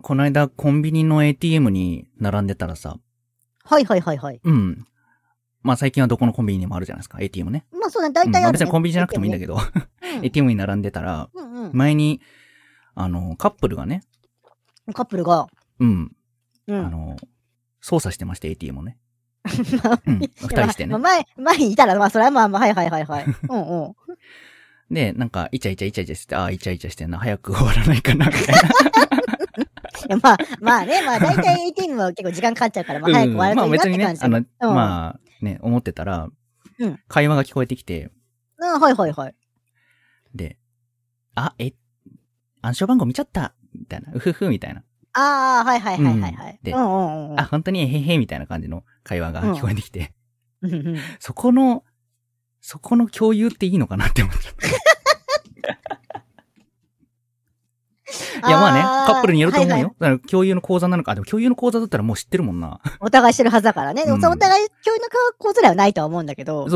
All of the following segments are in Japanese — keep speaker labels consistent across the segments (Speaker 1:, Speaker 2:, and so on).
Speaker 1: この間コンビニの ATM に並んでたらさ。
Speaker 2: はいはいはいはい。
Speaker 1: うん。まあ最近はどこのコンビニにもあるじゃないですか、ATM ね。
Speaker 2: まあそうだね、大体ある、ね。
Speaker 1: 別にコンビニじゃなくてもいいんだけど、ATM に並んでたら、前に、カップルがね。
Speaker 2: カップルが。
Speaker 1: うん。操作してまして、ATM をね。二人してね。
Speaker 2: 前にいたら、まあそれはまあはいはいはいはい。
Speaker 1: で、なんか、イチャイチャして、イチャイチャしてんな、早く終わらないかな、みたいな。
Speaker 2: まあね、まあ大体 ATM は結構時間かかっちゃうから、まあ早く終わるといいなって感じ。
Speaker 1: まあね、思ってたら、会話が聞こえてきて。
Speaker 2: はいはいはい。
Speaker 1: で、暗証番号見ちゃった、みたいな、うふふ、みたいな。
Speaker 2: はいはいはいはいはい。
Speaker 1: で、本当にへへみたいな感じの会話が聞こえてきて。そこの共有っていいのかなって思っちゃった。いやまあね、カップルによると思うよ。だから共有の口座なのか。でも共有の口座だったらもう知ってるもんな。
Speaker 2: お互いしてるはずだからね。お互い共有の口座ではないとは思うんだけど。
Speaker 1: そう。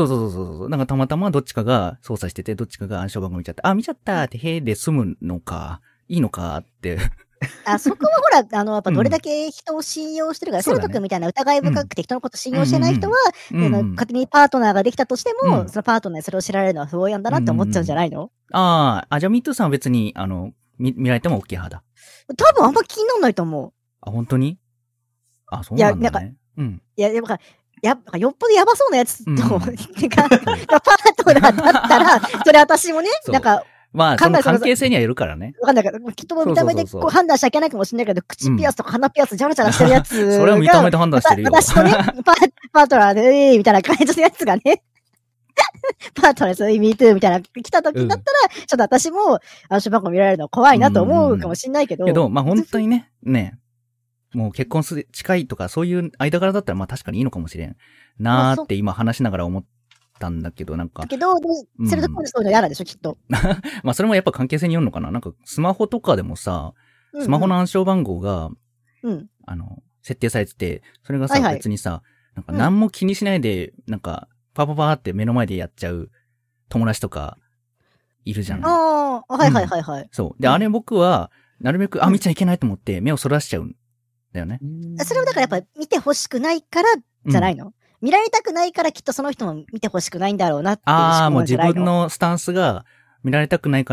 Speaker 1: なんかたまたまどっちかが操作してて、どっちかが暗証番号見ちゃって、見ちゃったってへーで済むのか、いいのかって。
Speaker 2: そこはほら、やっぱどれだけ人を信用してるか、セルト君みたいな疑い深くて人のこと信用してない人は、勝手にパートナーができたとしても、そのパートナーにそれを知られるのは不安なんだなって思っちゃうんじゃないの？
Speaker 1: じゃあ、MeToo さんは別に、見られても OK 派だ。
Speaker 2: 多分あんま気にならないと思う。
Speaker 1: 本当に？そうなんだね。
Speaker 2: いや、よっぽどやばそうなやつと、パートナーだったら、それ私もね、なんか、
Speaker 1: まあ、その関係性にはよるからね。
Speaker 2: わかんないけど、きっと見た目でこう判断しちゃいけないかもしれないけど、口ピアスとか鼻ピアスジャラジャラしてるやつが。
Speaker 1: それは見た目で判断してるよ。
Speaker 2: 私とね、パートナーで、みたいな感じのやつがね、パートナーそういう MeToo みたいな来た時だったら、ちょっと私も暗証番号見られるの怖いなと思うかもしれないけど。
Speaker 1: まあ本当にね、もう結婚近いとかそういう間柄だったらまあ確かにいいのかもしれんなーって今話しながら思ったんだけど、なんか。
Speaker 2: だけど、セルトコンでそういうの嫌なんでしょ、きっと。
Speaker 1: まあそれもやっぱ関係性によるのかな。なんかスマホとかでもさ、スマホの暗証番号が、設定されてて、それがさ、別にさ、なんか何も気にしないで、なんか、パーって目の前でやっちゃう友達とか、いるじゃない。
Speaker 2: はい。
Speaker 1: そう。で、あれ僕は、なるべく、見ちゃいけないと思って目をそらしちゃうんだよね。
Speaker 2: それはだからやっぱ見て欲しくないからじゃないの？見られたくないからきっとその人も見て欲しくないんだろうなっていう思考なんじゃないの？
Speaker 1: もう自分のスタンスが見られたくないから、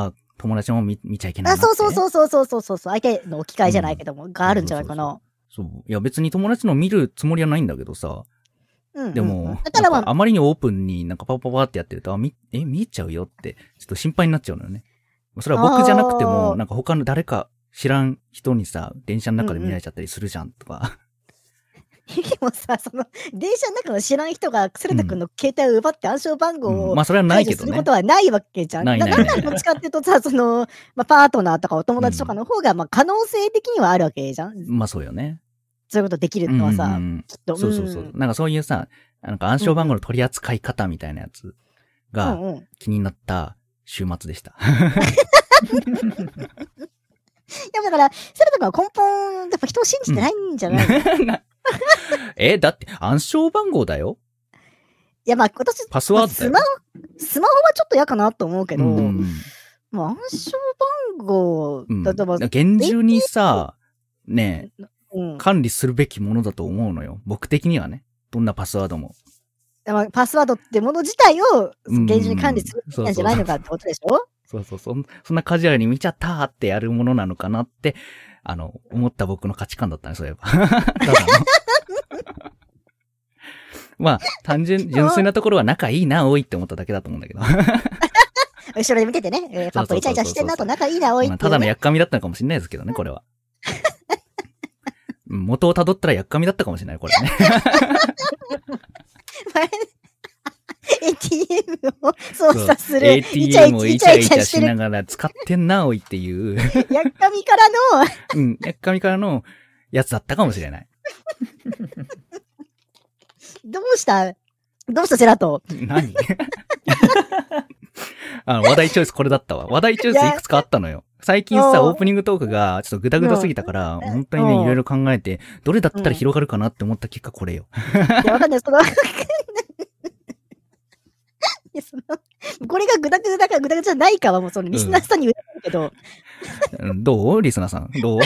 Speaker 1: 友達も見ちゃいけないなって。
Speaker 2: そう。相手の置き換えじゃないけども、があるんじゃないかな。
Speaker 1: そう。いや別に友達の見るつもりはないんだけどさ。でも、
Speaker 2: だから
Speaker 1: あまりにオープンになんかパパってやってると、見えちゃうよって、ちょっと心配になっちゃうのよね。それは僕じゃなくても、なんか他の誰か知らん人にさ、電車の中で見られちゃったりするじゃんとか。
Speaker 2: でもさ、電車の中の知らん人が、セルト君の携帯を奪って暗証番号を、
Speaker 1: まあそれはないけどね。
Speaker 2: することはないわけじゃん。だからどっちかっていうとさ、パートナーとかお友達とかの方が、まあ可能性的にはあるわけじゃん。
Speaker 1: まあそうよね。
Speaker 2: そういうことできるのはさ、きっと。
Speaker 1: そう。なんかそういうさ、なんか暗証番号の取り扱い方みたいなやつが気になった週末でした。
Speaker 2: でもだから、セルト君は根本、やっぱ人を信じてないんじゃないの？
Speaker 1: だって暗証番号だよ。
Speaker 2: いやまあ私、
Speaker 1: パスワードだよ。
Speaker 2: スマホはちょっと嫌かなと思うけど、まあ暗証番号、
Speaker 1: 例えば厳重にさ、ねえ、管理するべきものだと思うのよ。僕的にはね。どんなパスワードも。
Speaker 2: パスワードってもの自体を厳重に管理するべきなんじゃないのかってことでしょ？
Speaker 1: そんなカジュアルに見ちゃったってやるものなのかなって、思った僕の価値観だったね、そういえば。まあ、純粋なところは仲いいな、おいって思っただけだと思うんだけど。
Speaker 2: 後ろで見ててね、パッパイチャイチャしてんなと仲いいな、おいって、
Speaker 1: ただのやっかみだったのかもしれないですけどね、これは。元を辿ったらやっかみだったかもしれない、これね。
Speaker 2: ATM を操作する。
Speaker 1: ATM をイチャイチャしながら使ってんな、おいっていう。
Speaker 2: やっかみからの。
Speaker 1: やっかみからのやつだったかもしれない。
Speaker 2: どうしたセラト？
Speaker 1: 何話題チョイスこれだったわ。話題チョイスいくつかあったのよ。最近さ、オープニングトークがちょっとグダグダすぎたから、本当にね、いろいろ考えて、どれだったら広がるかなって思った結果これよ。
Speaker 2: いや、わかんない。これがグダグダかグダグダじゃないかはもうリスナーさんに言えないけど、
Speaker 1: どうリスナーさん。どう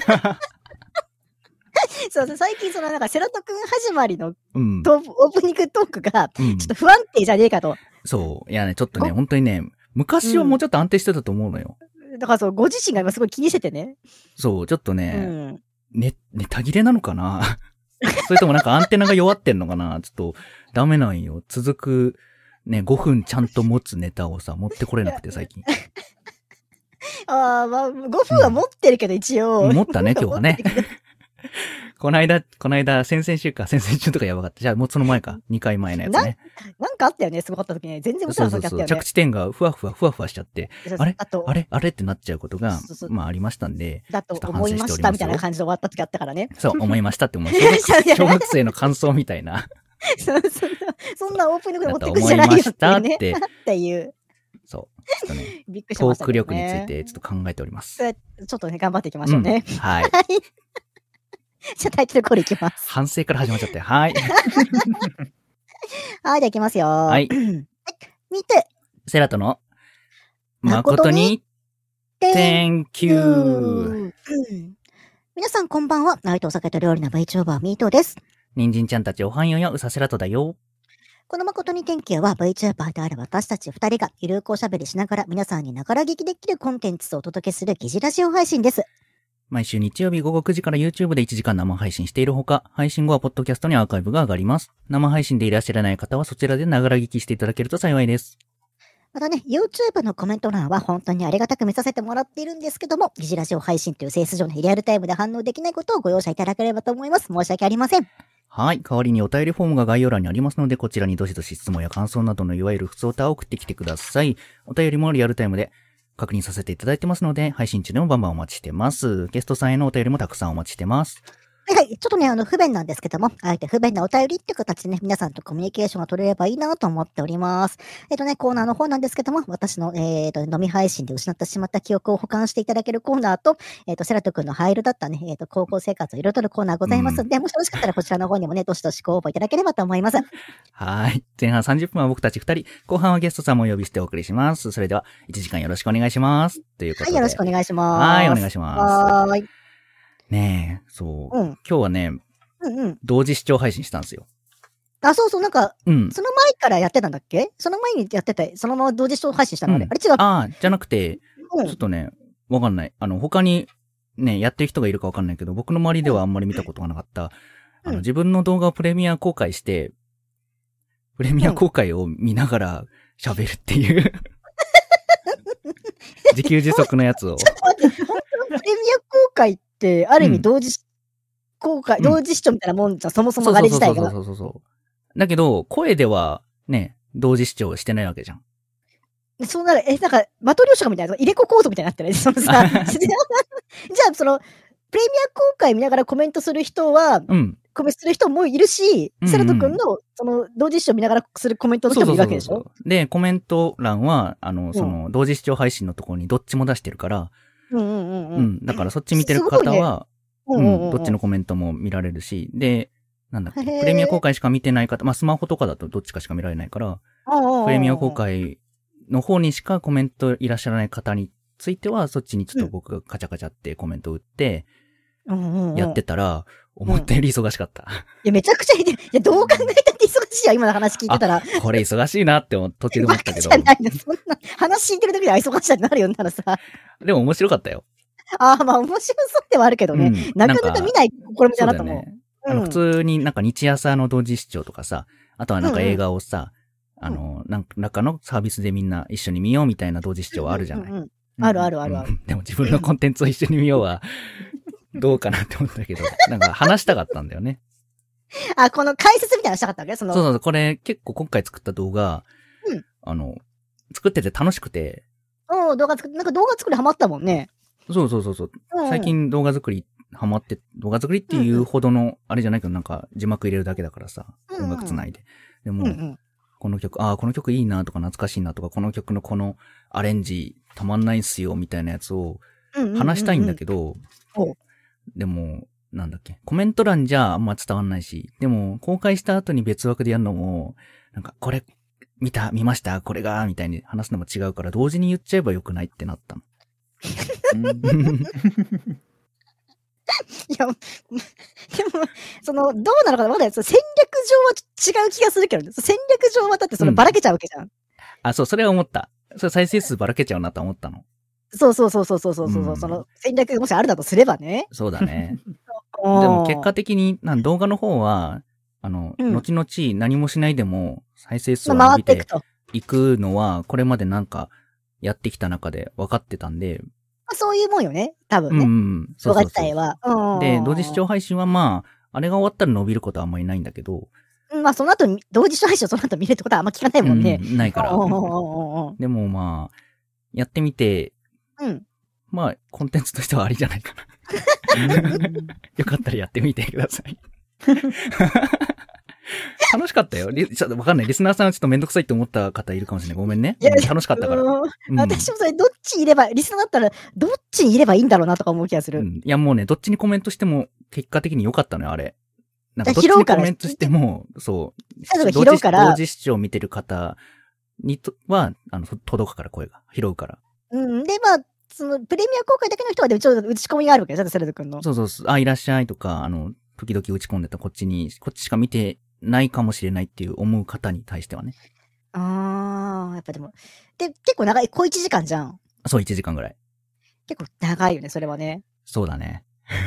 Speaker 2: そうそう、最近なんかセラト君始まりの、オープニングトークが、ちょっと不安定じゃねえかと。
Speaker 1: そう。いやね、ちょっとね、本当にね、昔はもうちょっと安定してたと思うのよ。
Speaker 2: だからご自身が今すごい気にしててね。
Speaker 1: そう、ちょっとね、ネタ切れなのかなそれともなんかアンテナが弱ってんのかなちょっと、ダメなんよ。続く、ね、5分ちゃんと持つネタをさ、持ってこれなくて最近。
Speaker 2: まあ、5分は持ってるけど、一応。
Speaker 1: 持ったね、今日はね。この間、先々週とかやばかった。じゃあ、もうその前か。2回前のやつね。
Speaker 2: なんかあったよね、すごかった時ね。全然歌わなかったよね。
Speaker 1: 着地点がふわふわしちゃって、あれってなっちゃうことが、まあありましたんで。
Speaker 2: だと思いましたみたいな感じで終わった時あったからね。
Speaker 1: そう、思いましたって思う。小学生の感想みたいな。
Speaker 2: そんなオープニングで持ってくるじゃないよっていう。
Speaker 1: そう。ちょっとね、びっくりしましたね。トーク力についてちょっと考えております。
Speaker 2: ちょっとね、頑張っていきましょうね。
Speaker 1: はい。
Speaker 2: じゃあタイトルコールいきます。
Speaker 1: 反省から始まっちゃって。はい。
Speaker 2: はい、じゃあいきますよ。
Speaker 1: はい。
Speaker 2: 見て。
Speaker 1: セラトの、誠に、Thank you。
Speaker 2: 皆さんこんばんは。ナイトお酒と料理の VTuber ミートです。
Speaker 1: 人参ちゃんたちおはんよよ、うさセラトだよ。
Speaker 2: この誠にThank youは VTuber である私たち2人がゆるくおしゃべりしながら皆さんにながら聞きできるコンテンツをお届けする疑似ラジオ配信です。
Speaker 1: 毎週日曜日午後9時から YouTube で1時間生配信しているほか、配信後はポッドキャストにアーカイブが上がります。生配信でいらっしゃらない方はそちらでながら聞きしていただけると幸いです。
Speaker 2: またね、YouTube のコメント欄は本当にありがたく見させてもらっているんですけども、疑似ラジオ配信という性質上のリアルタイムで反応できないことをご容赦いただければと思います。申し訳ありません。
Speaker 1: はい。代わりにお便りフォームが概要欄にありますので、こちらにどしどし質問や感想などのいわゆる普通歌を送ってきてください。お便りもリアルタイムで確認させていただいてますので、配信中でもバンバンお待ちしてます。ゲストさんへのお便りもたくさんお待ちしてます。
Speaker 2: はい。ちょっとね、不便なんですけども、あえて不便なお便りっていう形でね、皆さんとコミュニケーションが取れればいいなと思っております。コーナーの方なんですけども、私の、飲み配信で失ってしまった記憶を保管していただけるコーナーと、セラト君の灰色だったね、高校生活を彩るコーナーございますので、もしよろしかったらこちらの方にもね、どしどしご応募いただければと思います。
Speaker 1: はい。前半30分は僕たち2人、後半はゲストさんもお呼びしてお送りします。それでは、1時間よろしくお願いします。ということで。
Speaker 2: はい、よろしくお願いします。
Speaker 1: はい、お願いします。
Speaker 2: はい。
Speaker 1: ねえ、そう。今日はね、同時視聴配信したんですよ。
Speaker 2: あ、そうそう、なんか、その前からやってたんだっけ？その前にやってて、そのまま同時視聴配信したのあれ？あれ違う？
Speaker 1: じゃなくて、ちょっとね、わかんない。他にね、やってる人がいるかわかんないけど、僕の周りではあんまり見たことがなかった。自分の動画をプレミア公開して、プレミア公開を見ながら喋るっていう。自給自足のやつを。
Speaker 2: ちょっと待って、本当のプレミア公開って、ある意味同時公開、同時視聴みたいなもんじゃん、そもそもあれ自体が。
Speaker 1: そう。だけど、声ではね、同時視聴してないわけじゃん。
Speaker 2: そうなる、なんか、マトリョーシカみたいな、入れ子構造みたいになってるね、そのさ。じゃあ、プレミア公開見ながらコメントする人は、コメントする人もいるし、セラト君の、同時視聴見ながらするコメントの人もいるわけでしょ？
Speaker 1: で、コメント欄は、同時視聴配信のところにどっちも出してるから、だからそっち見てる方は、どっちのコメントも見られるし、で、なんだっけ、プレミア公開しか見てない方、まあ、スマホとかだとどっちかしか見られないから、プレミア公開の方にしかコメントいらっしゃらない方については、そっちにちょっと僕がカチャカチャってコメント打って、やってたら、思ったより忙しかった。
Speaker 2: いや、めちゃくちゃ、いや、どう考えたって忙しいよ、今の話聞いてたら。
Speaker 1: これ忙しいなって途中で思ったけど。
Speaker 2: じゃないの、そんな、話聞いてる時で忙しいってなるようにならさ。
Speaker 1: でも面白かったよ。
Speaker 2: まあ面白そうではあるけどね。なかなか見ない試みだなと思う。
Speaker 1: 普通になんか日朝の同時視聴とかさ、あとはなんか映画をさ、なんかのサービスでみんな一緒に見ようみたいな同時視聴はあるじゃない。
Speaker 2: ある。
Speaker 1: でも自分のコンテンツを一緒に見ようは、どうかなって思ったけど、なんか話したかったんだよね。
Speaker 2: この解説みたいなのしたかったわけ？
Speaker 1: そう、これ結構今回作った動画、作ってて楽しくて。
Speaker 2: なんか動画作りハマったもんね。
Speaker 1: そう。最近動画作りハマって、動画作りっていうほどの、あれじゃないけどなんか字幕入れるだけだからさ、音楽つないで。でも、この曲いいなとか懐かしいなとか、この曲のこのアレンジたまんないっすよみたいなやつを話したいんだけど、でも、なんだっけ、コメント欄じゃあんま伝わんないし、でも公開した後に別枠でやるのも、なんかこれ見ましたこれがみたいに話すのも違うから同時に言っちゃえばよくないってなったの。
Speaker 2: いや、でも、どうなのかな、まだ戦略上は違う気がするけどね。戦略上はだってばらけちゃうわけじゃん。
Speaker 1: あ、そう、それは思った。それ再生数ばらけちゃうなと思ったの。
Speaker 2: そう、その戦略がもしあるだとすればね。
Speaker 1: そうだね。でも結果的に、動画の方は、後々何もしないでも再生数を伸びていくのは、これまでやってきた中で分かってたんで。
Speaker 2: そういうもんよね、多分ね。動画自体は。
Speaker 1: で、同時視聴配信はあれが終わったら伸びることはあんまりないんだけど。
Speaker 2: その後、同時視聴配信をその後見るってことはあんま聞かないもんね。
Speaker 1: ないから。でもやってみて、コンテンツとしてはありじゃないかな。よかったらやってみてください。楽しかったよ。わかんない。リスナーさんはちょっとめんどくさいって思った方いるかもしれない。ごめんね。楽しかったから。
Speaker 2: 私もそれ、どっちいれば、リスナーだったら、どっちにいればいいんだろうなとか思う気がする。
Speaker 1: いや、もうね、どっちにコメントしても、結果的に良かったのよ、あれ。どっちにコメントしても、そう。同時視聴見てる方には、届くから、声が。拾うから。
Speaker 2: で、プレミア公開だけの人は、でもちょっと打ち込みがあるわけですよ、セルト君の。
Speaker 1: そう。いらっしゃいとか、時々打ち込んでたこっちしか見てないかもしれないっていう思う方に対してはね。
Speaker 2: やっぱでも。で、結構長い、小1時間じゃん。
Speaker 1: そう、1時間ぐらい。
Speaker 2: 結構長いよね、それはね。
Speaker 1: そうだね。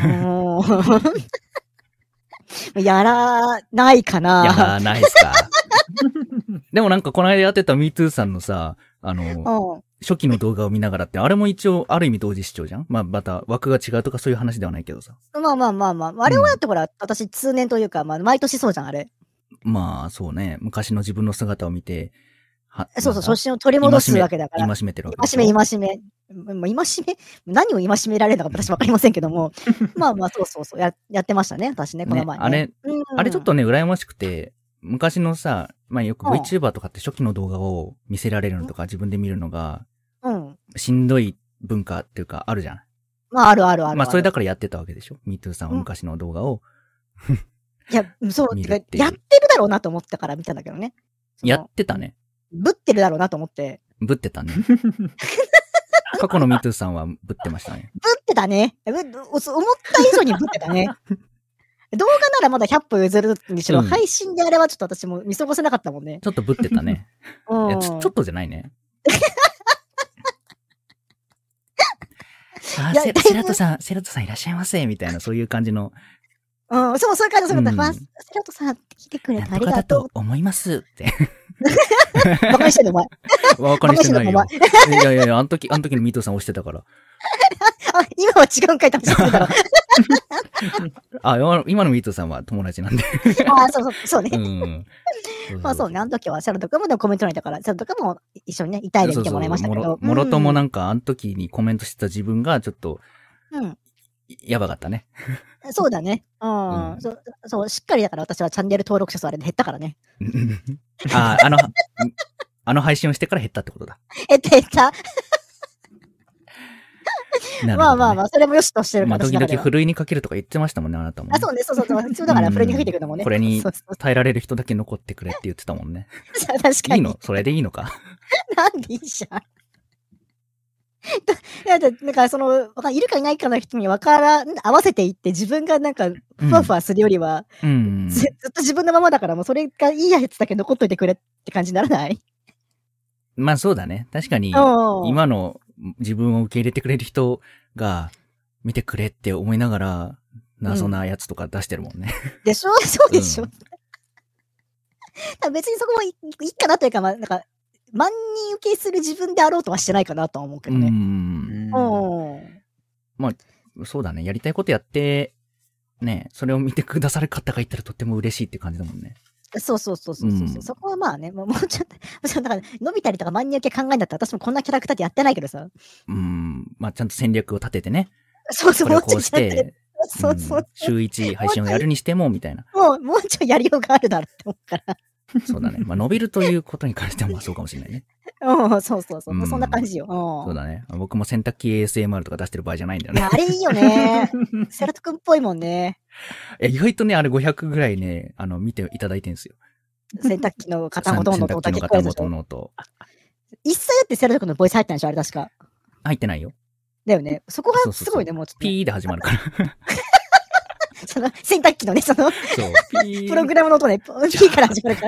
Speaker 2: やらないかな。
Speaker 1: やらないっすか。でもこの間やってた MeToo さんのさ、初期の動画を見ながらって、あれも一応、ある意味同時視聴じゃん？また枠が違うとかそういう話ではないけどさ。
Speaker 2: あれはやってほら、私通年というか、毎年そうじゃん、あれ。
Speaker 1: そうね。昔の自分の姿を見て、
Speaker 2: そう、初心を取り戻すわけだから。
Speaker 1: 戒めてるわけ
Speaker 2: ですよ。戒め。何を戒められるのか私わかりませんけども。そう。やってましたね、私ね、この前ね。
Speaker 1: あれちょっとね、羨ましくて、昔のさ、よく VTuber とかって初期の動画を見せられるのとか自分で見るのが、しんどい文化っていうかあるじゃん。
Speaker 2: ある。
Speaker 1: それだからやってたわけでしょ？ MeToo さんは昔の動画を。
Speaker 2: いや、そう、やってるだろうなと思ったから見たんだけどね。
Speaker 1: やってたね。
Speaker 2: ぶってるだろうなと思って。
Speaker 1: ぶってたね。過去の MeToo さんはぶってましたね。
Speaker 2: ぶってたね。思った以上にぶってたね。動画ならまだ100歩譲るにしろ、配信であれはちょっと私も見過ごせなかったもんね。
Speaker 1: ちょっとぶってたね。ちょっとじゃないね。セラトさんいらっしゃいませ、みたいな、そういう感じの。
Speaker 2: そういう感じ。セラトさん来てくれてありがとう。
Speaker 1: だと思いますって。
Speaker 2: バカにしてんのお前。
Speaker 1: バカにしてないよ。いや、あの時のミートさん押してたから。
Speaker 2: 今は違うんかいって話してた
Speaker 1: ろ。今のミートさんは友達なんで。
Speaker 2: そうね。そうね。あの時はシャロとかもでもコメントないだから、シャロとかも一緒にね、痛いで見てもらいましたけど。
Speaker 1: もろともあの時にコメントしてた自分がちょっと、やばかったね。
Speaker 2: そうだね。そう、しっかりだから私はチャンネル登録者数あれで減ったからね。
Speaker 1: あの配信をしてから減ったってことだ。
Speaker 2: 減った。それもよしとしてるから。
Speaker 1: 時々ふるいにかけるとか言ってましたもんね、あなたも。
Speaker 2: そうね、そう。一応だからふるいにかけてくるのもね。
Speaker 1: これに耐えられる人だけ残ってくれって言ってたもんね。
Speaker 2: 確かに。
Speaker 1: いいの？それでいいのか？
Speaker 2: なんでいいじゃん。いるかいないかの人に合わせていって自分がふわふわするよりは、ずっと自分のままだからもうそれがいいやつだけ残っといてくれって感じにならない？
Speaker 1: そうだね。確かに、今の自分を受け入れてくれる人が見てくれって思いながら、謎なやつとか出してるもんね。
Speaker 2: でしょ？そうでしょ？別にそこもいいかなというか、万人受けする自分であろうとはしてないかなとは思うけどね。
Speaker 1: そうだね。やりたいことやって、ね、それを見てくださる方がいたらとっても嬉しいって感じだもんね。
Speaker 2: そう。そこはもうちょっと、だから伸びたりとか万人受け考えんだったら私もこんなキャラクターでやってないけどさ。
Speaker 1: ちゃんと戦略を立ててね。
Speaker 2: そう、
Speaker 1: これをこうして、週1配信をやるにしても、みたいな。
Speaker 2: もうちょいやりようがあるだろうって思うから。
Speaker 1: そうだね。伸びるということに関してはそうかもしれないね。
Speaker 2: そう。そんな感じよ。
Speaker 1: そうだね。僕も洗濯機 ASMR とか出してる場合じゃないんだよね。
Speaker 2: あれいいよね。セラト君っぽいもんね。
Speaker 1: 意外とね、あれ500ぐらいね、見ていただいてるんですよ。
Speaker 2: 洗濯機の片元の音だけ聞こえるでしょ。
Speaker 1: の音。
Speaker 2: 一切だってセラト君のボイス入ったんでしょあれ確か。
Speaker 1: 入ってないよ。
Speaker 2: だよね。そこはすごいね、もうちょっと、ね。
Speaker 1: ピーで始まるから。
Speaker 2: その、洗濯機のね、その、
Speaker 1: ピ
Speaker 2: プログラムの音ね、ピーから始まるから。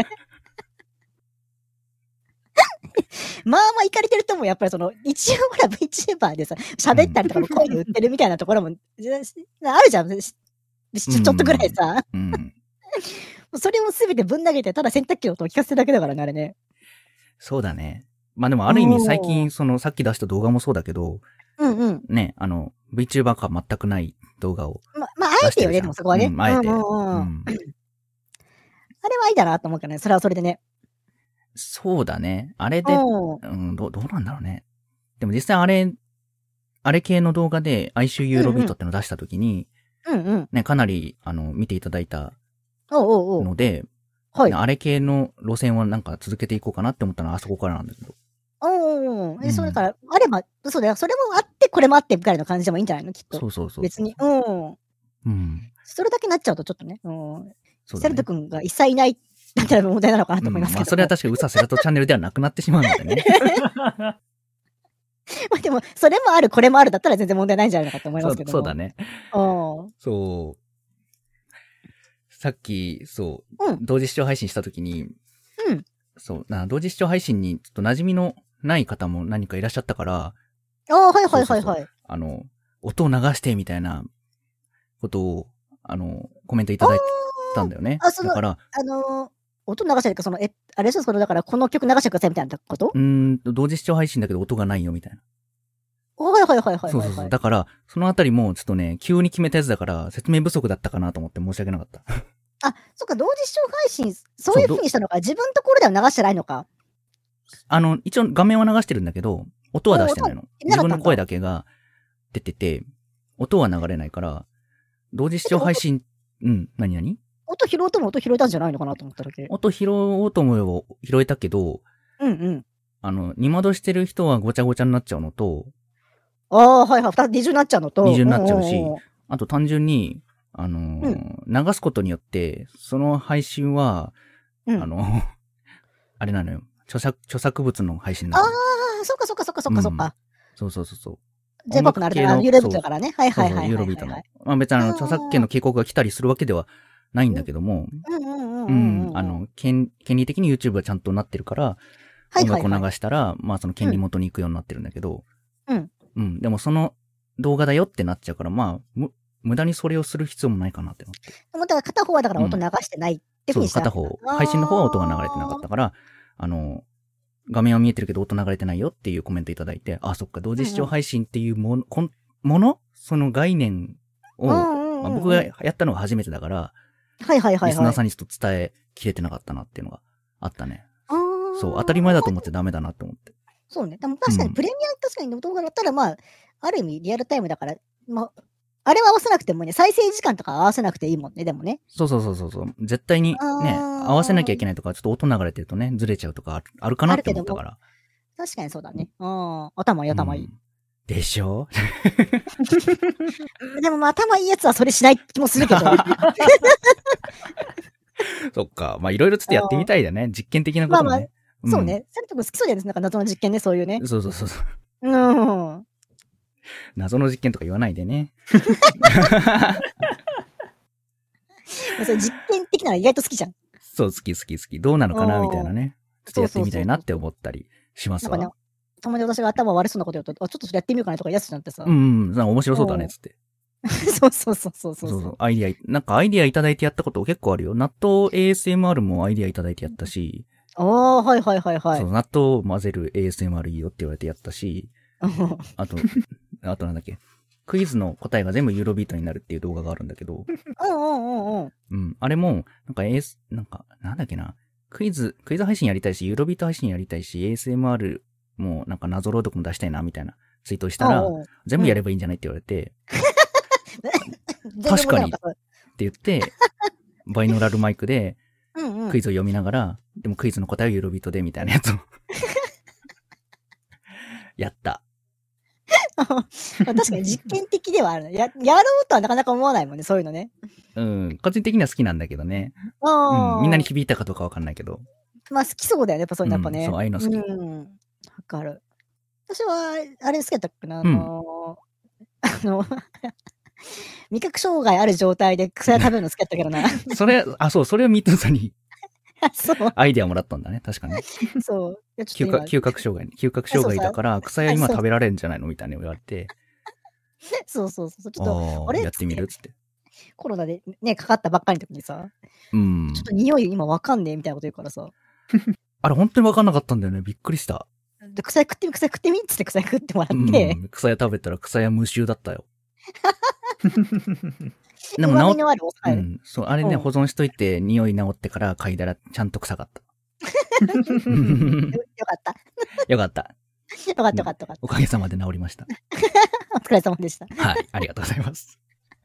Speaker 2: まあまあ、いかれてるとも、やっぱりその、一応ほら VTuber でさ、喋ったりとかも声で売ってるみたいなところも、あるじゃん。ちょっとぐらいさ。それをすべてぶん投げて、ただ洗濯機の音を聞かせるだけだからね、あれね。
Speaker 1: そうだね。まあでもある意味最近、その、さっき出した動画もそうだけど、ね、VTuber 感全くない動画を。
Speaker 2: まあ、あえてよね、でもそこはね。
Speaker 1: あえて。あれ
Speaker 2: は愛だなと思うけどね、それはそれでね。
Speaker 1: そうだね。あれで、どうなんだろうね。でも実際あれ系の動画で、哀愁ユーロビートってのを出したときに、ね、かなり、見ていただいたので、はい。あれ系の路線はなんか続けていこうかなって思ったのはあそこからなんだけど。
Speaker 2: そうだから、あれば、そうだよ。それもあって、これもあって、ぐらいの感じでもいいんじゃないのきっと。
Speaker 1: そう。
Speaker 2: 別に。それだけなっちゃうとちょっとね。セルト君が一切いないだったら問題なのかなと思いますけど。
Speaker 1: まあ、それは確かにウサセラトチャンネルではなくなってしまうのでね。
Speaker 2: まあでも、それもある、これもあるだったら全然問題ないんじゃないかと思いますけど。
Speaker 1: そうだね。そう。さっき、同時視聴配信したときに、同時視聴配信にちょっと馴染みのない方も何かいらっしゃったから、
Speaker 2: はい。
Speaker 1: 音を流してみたいなことを、コメントいただいたんだよね。だから、
Speaker 2: 音流してるか、あれでしょ、だから、この曲流してくださいみたいなこと？
Speaker 1: 同時視聴配信だけど音がないよみたいな。
Speaker 2: はい。
Speaker 1: そう。だから、そのあたりもちょっとね、急に決めたやつだから、説明不足だったかなと思って申し訳なかった。
Speaker 2: あ、そっか、同時視聴配信、そういう風にしたのか、自分のところでは流してないのか。
Speaker 1: 一応画面は流してるんだけど、音は出してないの。自分の声だけが出てて、音は流れないから、同時視聴配信、何
Speaker 2: 音拾おうとも音拾えたんじゃないのかなと思っただけ。
Speaker 1: 音拾おうと思えば拾えたけど、二窓してる人はごちゃごちゃになっちゃうのと、
Speaker 2: 二重になっちゃうのと。
Speaker 1: 二重になっちゃうし、あと単純に、流すことによって、その配信は、あれなのよ。著作物の配信なの。
Speaker 2: そっか。
Speaker 1: そう。
Speaker 2: J-POP のあれだ、ユーロビートだからね。はい。
Speaker 1: ユーロビートの。まあ別に著作権の警告が来たりするわけではないんだけども、権利的に YouTube はちゃんとなってるから、音楽を流したら、まあその権利元に行くようになってるんだけど、でもその動画だよってなっちゃうから、まあ、無駄にそれをする必要もないかなって思って。
Speaker 2: でもだから片方はだから音流してないってふうにした
Speaker 1: 片方、配信の方は音が流れてなかったから、画面は見えてるけど音流れてないよっていうコメントいただいて、そっか、同時視聴配信っていうものその概念を、僕がやったのが初めてだから、リスナーさんにちょっと伝えきれてなかったなっていうのがあったね。そう、当たり前だと思ってダメだなって思って。
Speaker 2: そうね。でも確かにプレミア確かに動画だったら、まあ、ある意味リアルタイムだから、まあ、あれは合わせなくてもね、再生時間とか合わせなくていいもんね、でもね。
Speaker 1: そう。絶対にね、合わせなきゃいけないとか、ちょっと音流れてるとね、ずれちゃうとかあるかなって思ったから。
Speaker 2: 確かにそうだね。頭いい。
Speaker 1: でしょ
Speaker 2: でもまあ頭いいやつはそれしない気もするけど。
Speaker 1: そっか。まあいろいろちょっとやってみたいだね。実験的なこともね。
Speaker 2: そうね。それとも好きそうじゃないですか。なんか謎の実験ね、そういうね。
Speaker 1: そう。謎の実験とか言わないでね。
Speaker 2: それ実験的なの意外と好きじゃん。
Speaker 1: そう、好き。どうなのかなみたいなね。ちょっとやってみたいなって思ったりしますわ。
Speaker 2: なんかね、たまに私が頭悪そうなこと言うと、ちょっとそれやってみようかなとかやつなんてさ。
Speaker 1: 面白そうだね、つって。
Speaker 2: そう。
Speaker 1: アイディアいただいてやったこと結構あるよ。納豆 ASMR もアイディアいただいてやったし。
Speaker 2: はい。
Speaker 1: そう、納豆を混ぜる ASMR いいよって言われてやったし。あとなんだっけ。クイズの答えが全部ユーロビートになるっていう動画があるんだけど。あれも、なんだっけな。クイズ配信やりたいし、ユーロビート配信やりたいし、ASMR もなんか謎朗読も出したいな、みたいなツイートしたら、全部やればいいんじゃないって言われて、確かにって言って、バイノーラルマイクで、クイズを読みながら、でもクイズの答えをユーロビートでみたいなやつをやった。
Speaker 2: 確かに実験的ではある。やろうとはなかなか思わないもんね、そういうのね。
Speaker 1: 個人的には好きなんだけどね。みんなに響いたかどうかわかんないけど。
Speaker 2: まあ好きそうだよね、やっぱそういうのやっぱね。
Speaker 1: そう、ああいうの好き。
Speaker 2: わかる。私は、あれ好きだったっけな、 味覚障害ある状態で草屋食べるの好きだったけどな。
Speaker 1: それをミートゥーさんに
Speaker 2: そう。
Speaker 1: アイデアもらったんだね、確かに。
Speaker 2: そう。
Speaker 1: 嗅覚障害だから草屋今食べられるんじゃないのみたいに言われて。
Speaker 2: そう。ちょっと、
Speaker 1: やってみるっつって。
Speaker 2: コロナでね、かかったばっかりの時にさ、ちょっと匂い今わかんねえみたいなこと言うからさ。
Speaker 1: あれ本当にわかんなかったんだよね。びっくりした。
Speaker 2: で、草屋食ってみっつって草屋食ってもらって。
Speaker 1: 草屋食べたら草屋無臭だったよ。
Speaker 2: でも
Speaker 1: そう、あれね、保存しといて、匂い治ってから嗅いだらちゃんと臭かった。
Speaker 2: よかった。
Speaker 1: よかった。
Speaker 2: お
Speaker 1: かげさまで治りました。
Speaker 2: お疲れ様でした。
Speaker 1: はい、ありがとうございます。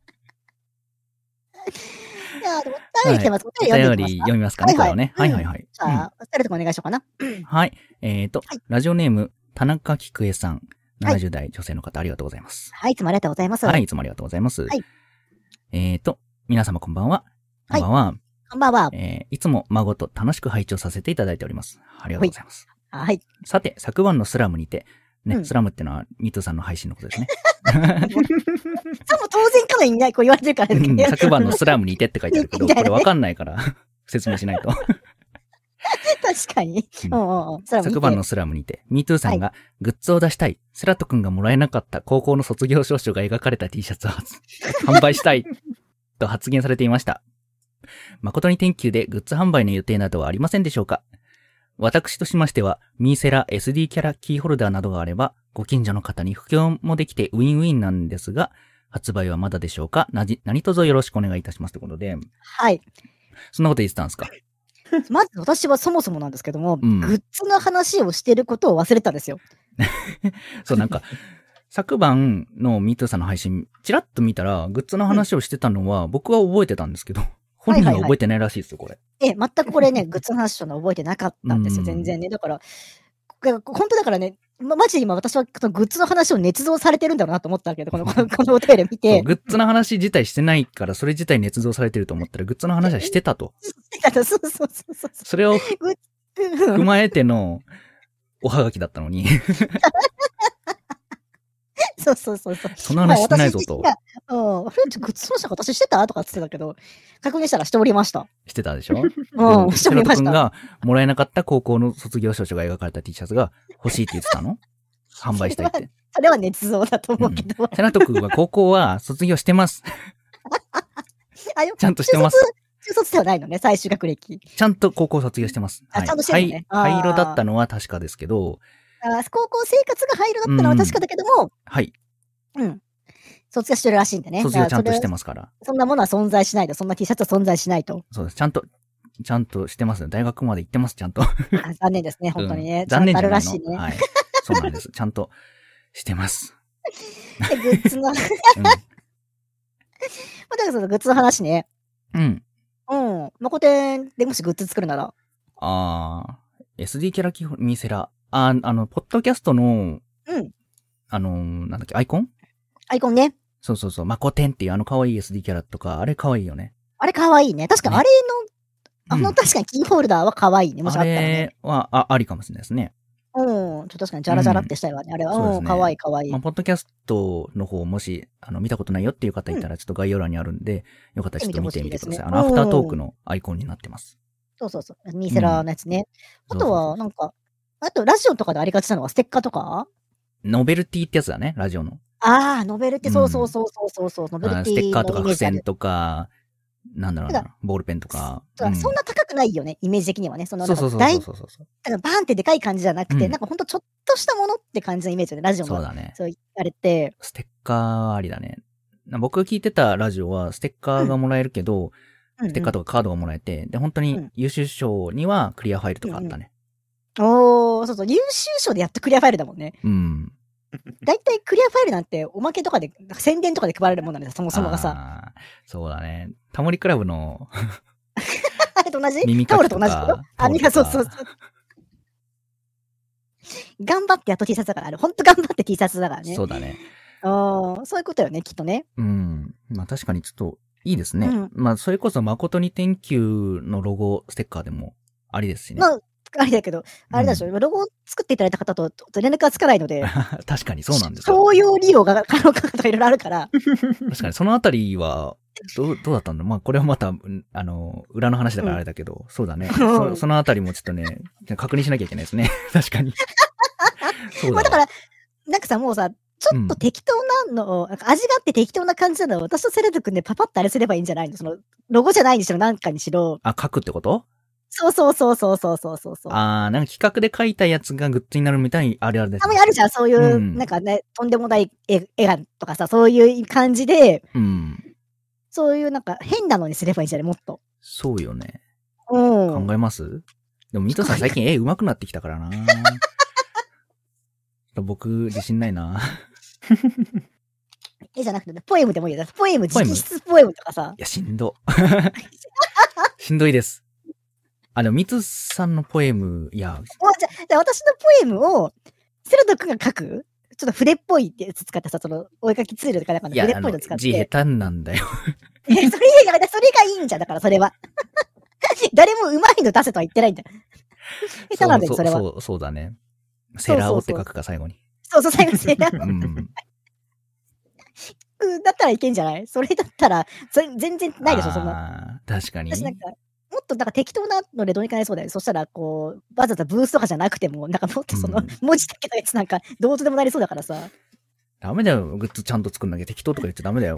Speaker 2: じゃあ、お便り来てます。お
Speaker 1: 便り読みますかね、これをね。はい。
Speaker 2: じゃあ、お便りとかお願いしようかな。
Speaker 1: はい。ラジオネーム、田中菊江さん。70代女性の方、ありがとうございます。
Speaker 2: はい、いつもありがとうございます。
Speaker 1: はい、いつもありがとうございます。はい。皆様こんばんは。
Speaker 2: こんばんは。こんばんは。
Speaker 1: いつも孫と楽しく拝聴させていただいております。ありがとうございます。
Speaker 2: はい。
Speaker 1: さて、昨晩のスラムにて、ね、スラムってのは、ミートゥーさんの配信のことですね。
Speaker 2: さも当然かの意味ないこう言われてるからね。
Speaker 1: 昨晩のスラムにてって書いてあるけど、これわかんないから、説明しないと。
Speaker 2: 確かに。
Speaker 1: 昨晩のスラムにて、ミートゥーさんがグッズを出したい、セラト君がもらえなかった高校の卒業証書が描かれた T シャツを販売したい、と発言されていました。誠に天球でグッズ販売の予定などはありませんでしょうか？私としましては、ミーセラ SD キャラキーホルダーなどがあれば、ご近所の方に布教もできてウィンウィンなんですが、発売はまだでしょうか？何卒よろしくお願いいたしますということで。
Speaker 2: はい。
Speaker 1: そんなこと言ってたんですか？
Speaker 2: まず私はそもそもなんですけども、グッズの話をしてることを忘れたんですよ。
Speaker 1: そう、なんか、昨晩のミートゥーさんの配信、ちらっと見たら、グッズの話をしてたのは、僕は覚えてたんですけど、本人は覚えてないらしいですよ、これ。
Speaker 2: 全くこれね、グッズの話したの覚えてなかったんですよ、全然ね。だから、本当だからね、マジで今私はこのグッズの話を捏造されてるんだろうなと思ったわけど、このお便り見て。
Speaker 1: グッズの話自体してないから、それ自体捏造されてると思ったら、グッズの話はしてたと。
Speaker 2: そう。
Speaker 1: それを踏まえてのおはがきだったのに。
Speaker 2: そう。
Speaker 1: そんな話してないぞと。
Speaker 2: グッズの話私してたとかって言ってたけど、確認したらしておりました。
Speaker 1: してたでしょ？
Speaker 2: しておりました。
Speaker 1: セラト君がもらえなかった高校の卒業証書が描かれた T シャツが欲しいって言ってたの？販売したいって。
Speaker 2: それは捏造だと思うけど。
Speaker 1: セラト君は高校は卒業してます。ちゃんとしてます。
Speaker 2: 中卒ではないのね、最終学歴。
Speaker 1: ちゃんと高校卒業してます。
Speaker 2: ちゃんとしてるね。
Speaker 1: 灰色だったのは確かですけど。
Speaker 2: 高校生活が灰色だったのは確かだけども。
Speaker 1: はい。
Speaker 2: 卒業してるらしいんでね。
Speaker 1: 卒業ちゃんとしてますから。
Speaker 2: そんなものは存在しないと。そんな T シャツは存在しないと。
Speaker 1: そうです。ちゃんとしてます。大学まで行ってます、ちゃんと。
Speaker 2: 残念ですね、本当にね。
Speaker 1: 残念じゃないの。
Speaker 2: あるらしいね。
Speaker 1: はい。そうなんです。ちゃんとしてます。
Speaker 2: で、グッズの。だからそのグッズの話ね。マコテンでもしグッズ作るなら。
Speaker 1: SD キャラキーミセラ。ポッドキャストの、なんだっけ、アイコン
Speaker 2: ね。
Speaker 1: そう。マコテンっていう可愛い SD キャラとか、あれ可愛いよね。
Speaker 2: あれ可愛いね。確かあれの、確かにキーホルダーは可愛いね。もしあったらね。
Speaker 1: あれは、ありかもしれないですね。
Speaker 2: 確かにジャラジャラってしたいわね。あれは、可愛い。
Speaker 1: ポッドキャストの方、もし、見たことないよっていう方いたら、ちょっと概要欄にあるんで、よかったらちょっと見てみてください。アフタートークのアイコンになってます。
Speaker 2: そう。ミーセラーのやつね。あとは、なんか、あと、ラジオとかでありがちなのはステッカーとか？
Speaker 1: ノベルティってやつだね、ラジオの。
Speaker 2: ノベルティ、そう。ノベルティ。
Speaker 1: ステッカーとか付箋とか、なんだろうな、ボールペンとか。
Speaker 2: そんな高くないよね、イメージ的にはね。
Speaker 1: そう。
Speaker 2: バーンってでかい感じじゃなくて、なんかほんとちょっとしたものって感じのイメージで、ラジオの。
Speaker 1: そうだね。
Speaker 2: そう言われて。
Speaker 1: ステッカーありだね。僕が聞いてたラジオは、ステッカーがもらえるけど、ステッカーとかカードがもらえて、で、本当に優秀賞にはクリアファイルとかあったね。
Speaker 2: そう。優秀賞でやっとクリアファイルだもんね。だいたいクリアファイルなんておまけとかで、宣伝とかで配られるもんなんですよ、そもそもがさ。
Speaker 1: そうだね。タモリクラブの
Speaker 2: あれと同じ
Speaker 1: 耳かきとか。
Speaker 2: そう。頑張ってやっと T シャツだから、ほんと頑張って T シャツだからね。
Speaker 1: そうだね。
Speaker 2: そういうことよね、きっとね。
Speaker 1: 確かにちょっといいですね。それこそ誠に天球のロゴステッカーでもありですしね。
Speaker 2: あれだけど、あれだでしょ、ロゴを作っていただいた方と連絡がつかないので。
Speaker 1: 確かにそうなんですよ。
Speaker 2: 商用利用が可能かとかいろいろあるから。
Speaker 1: 確かにそのあたりは、どうだったんだ。まあ、これはまた、裏の話だからあれだけど、そうだね。そのあたりもちょっとね、確認しなきゃいけないですね。確かに。そうだ。
Speaker 2: まあだから、なんかさ、もうさ、ちょっと適当なのを、なんか味があって適当な感じなのを、私とセレド君でパパッとあれすればいいんじゃないの？その、ロゴじゃないにしろ、なんかにしろ。
Speaker 1: あ、書くってこと？
Speaker 2: そう。なんか
Speaker 1: 企画で書いたやつがグッズになるみたいにあるあるです、
Speaker 2: ね。たまにあるじゃん、そういう、なんかね、とんでもない絵がとかさ、そういう感じで、そういうなんか変なのにすればいいんじゃない？もっと。
Speaker 1: そうよね。考えます？でも、ミトさん最近絵上手くなってきたからな。僕、自信ないな。
Speaker 2: 絵じゃなくて、ポエムでもいいよ。ポエム、直筆ポエムとかさ。
Speaker 1: いや、しんど。しんどいです。でも、ミツさんのポエム、いや。
Speaker 2: じゃあ私のポエムを、セロド君が書く？ちょっと筆っぽいやつ使ってさ、その、お絵描きツールとかなんかの筆っぽいの使って。
Speaker 1: 字下手なんだよ。
Speaker 2: それがいいんじゃん、だからそれは。誰も上手いの出せとは言ってないんだ。下手なんだよ、それは。
Speaker 1: そうだね。セラオって書くか、最後に。
Speaker 2: 最後にセラオ。だったらいけんじゃない？それだったら、全然ないでしょ、そんな。
Speaker 1: 確かに。
Speaker 2: 私なんか、もっとなんか適当なのでどうにかなりそうだよ。そしたら、こう、わざわざブースとかじゃなくても、なんかもっとその、文字だけのやつなんか、どうとでもなりそうだからさ。
Speaker 1: ダメだよ、グッズちゃんと作んなきゃ。適当とか言っちゃダメだよ。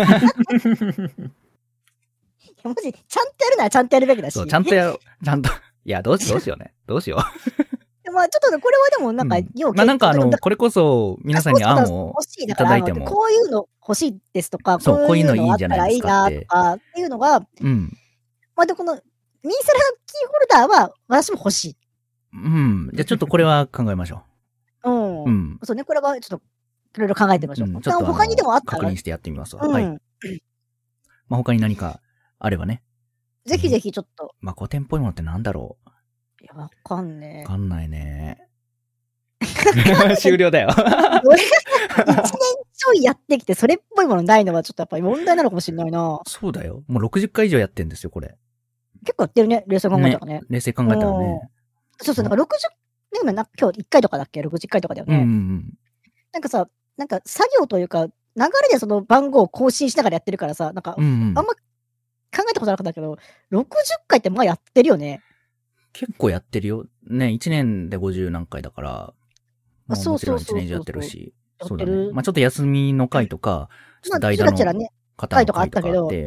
Speaker 2: 文字、ちゃんとやるならちゃんとやるべきだし。
Speaker 1: そう、ちゃんとやろう。ちゃんと。いや、どうしようね。どうしよう。
Speaker 2: まあちょっとこれはでもなんか、
Speaker 1: まあなんかこれこそ皆さんに案をいただいても。
Speaker 2: こういうの欲しいですとか、
Speaker 1: こういうのいいんじゃないですかって。
Speaker 2: とかっていうのが、まあでこの、ミーセラキーホルダーは私も欲しい。
Speaker 1: じゃあちょっとこれは考えましょう。
Speaker 2: そうね、これはちょっと、いろいろ考えてみましょう。ちょっと他にでもあったら。
Speaker 1: 確認してやってみますわ。はい。まあ他に何かあればね。
Speaker 2: ぜひぜひちょっと。
Speaker 1: まあ古典っぽいものってなんだろう。
Speaker 2: いや、わかんねえ。
Speaker 1: わかんないね。終了だよ。
Speaker 2: 1年ちょいやってきて、それっぽいものないのはちょっとやっぱり問題なのかもしれないな。
Speaker 1: そうだよ。もう60回以上やってんですよ、これ。
Speaker 2: 結構やってるね、冷静考えたらね。
Speaker 1: 冷静考えたらね。
Speaker 2: そう、なんか60、今今日1回とかだっけ ?60 回とかだよね。なんかさ、なんか作業というか、流れでその番号を更新しながらやってるからさ、なんか、あんま考えたことなかったけど、60回ってまあやってるよね。
Speaker 1: 結構やってるよ。ね、1年で50何回だから、もちろん1年以上やってるし。そうだね。まあちょっと休みの回とか、ちょっと代打の方の回とかあって、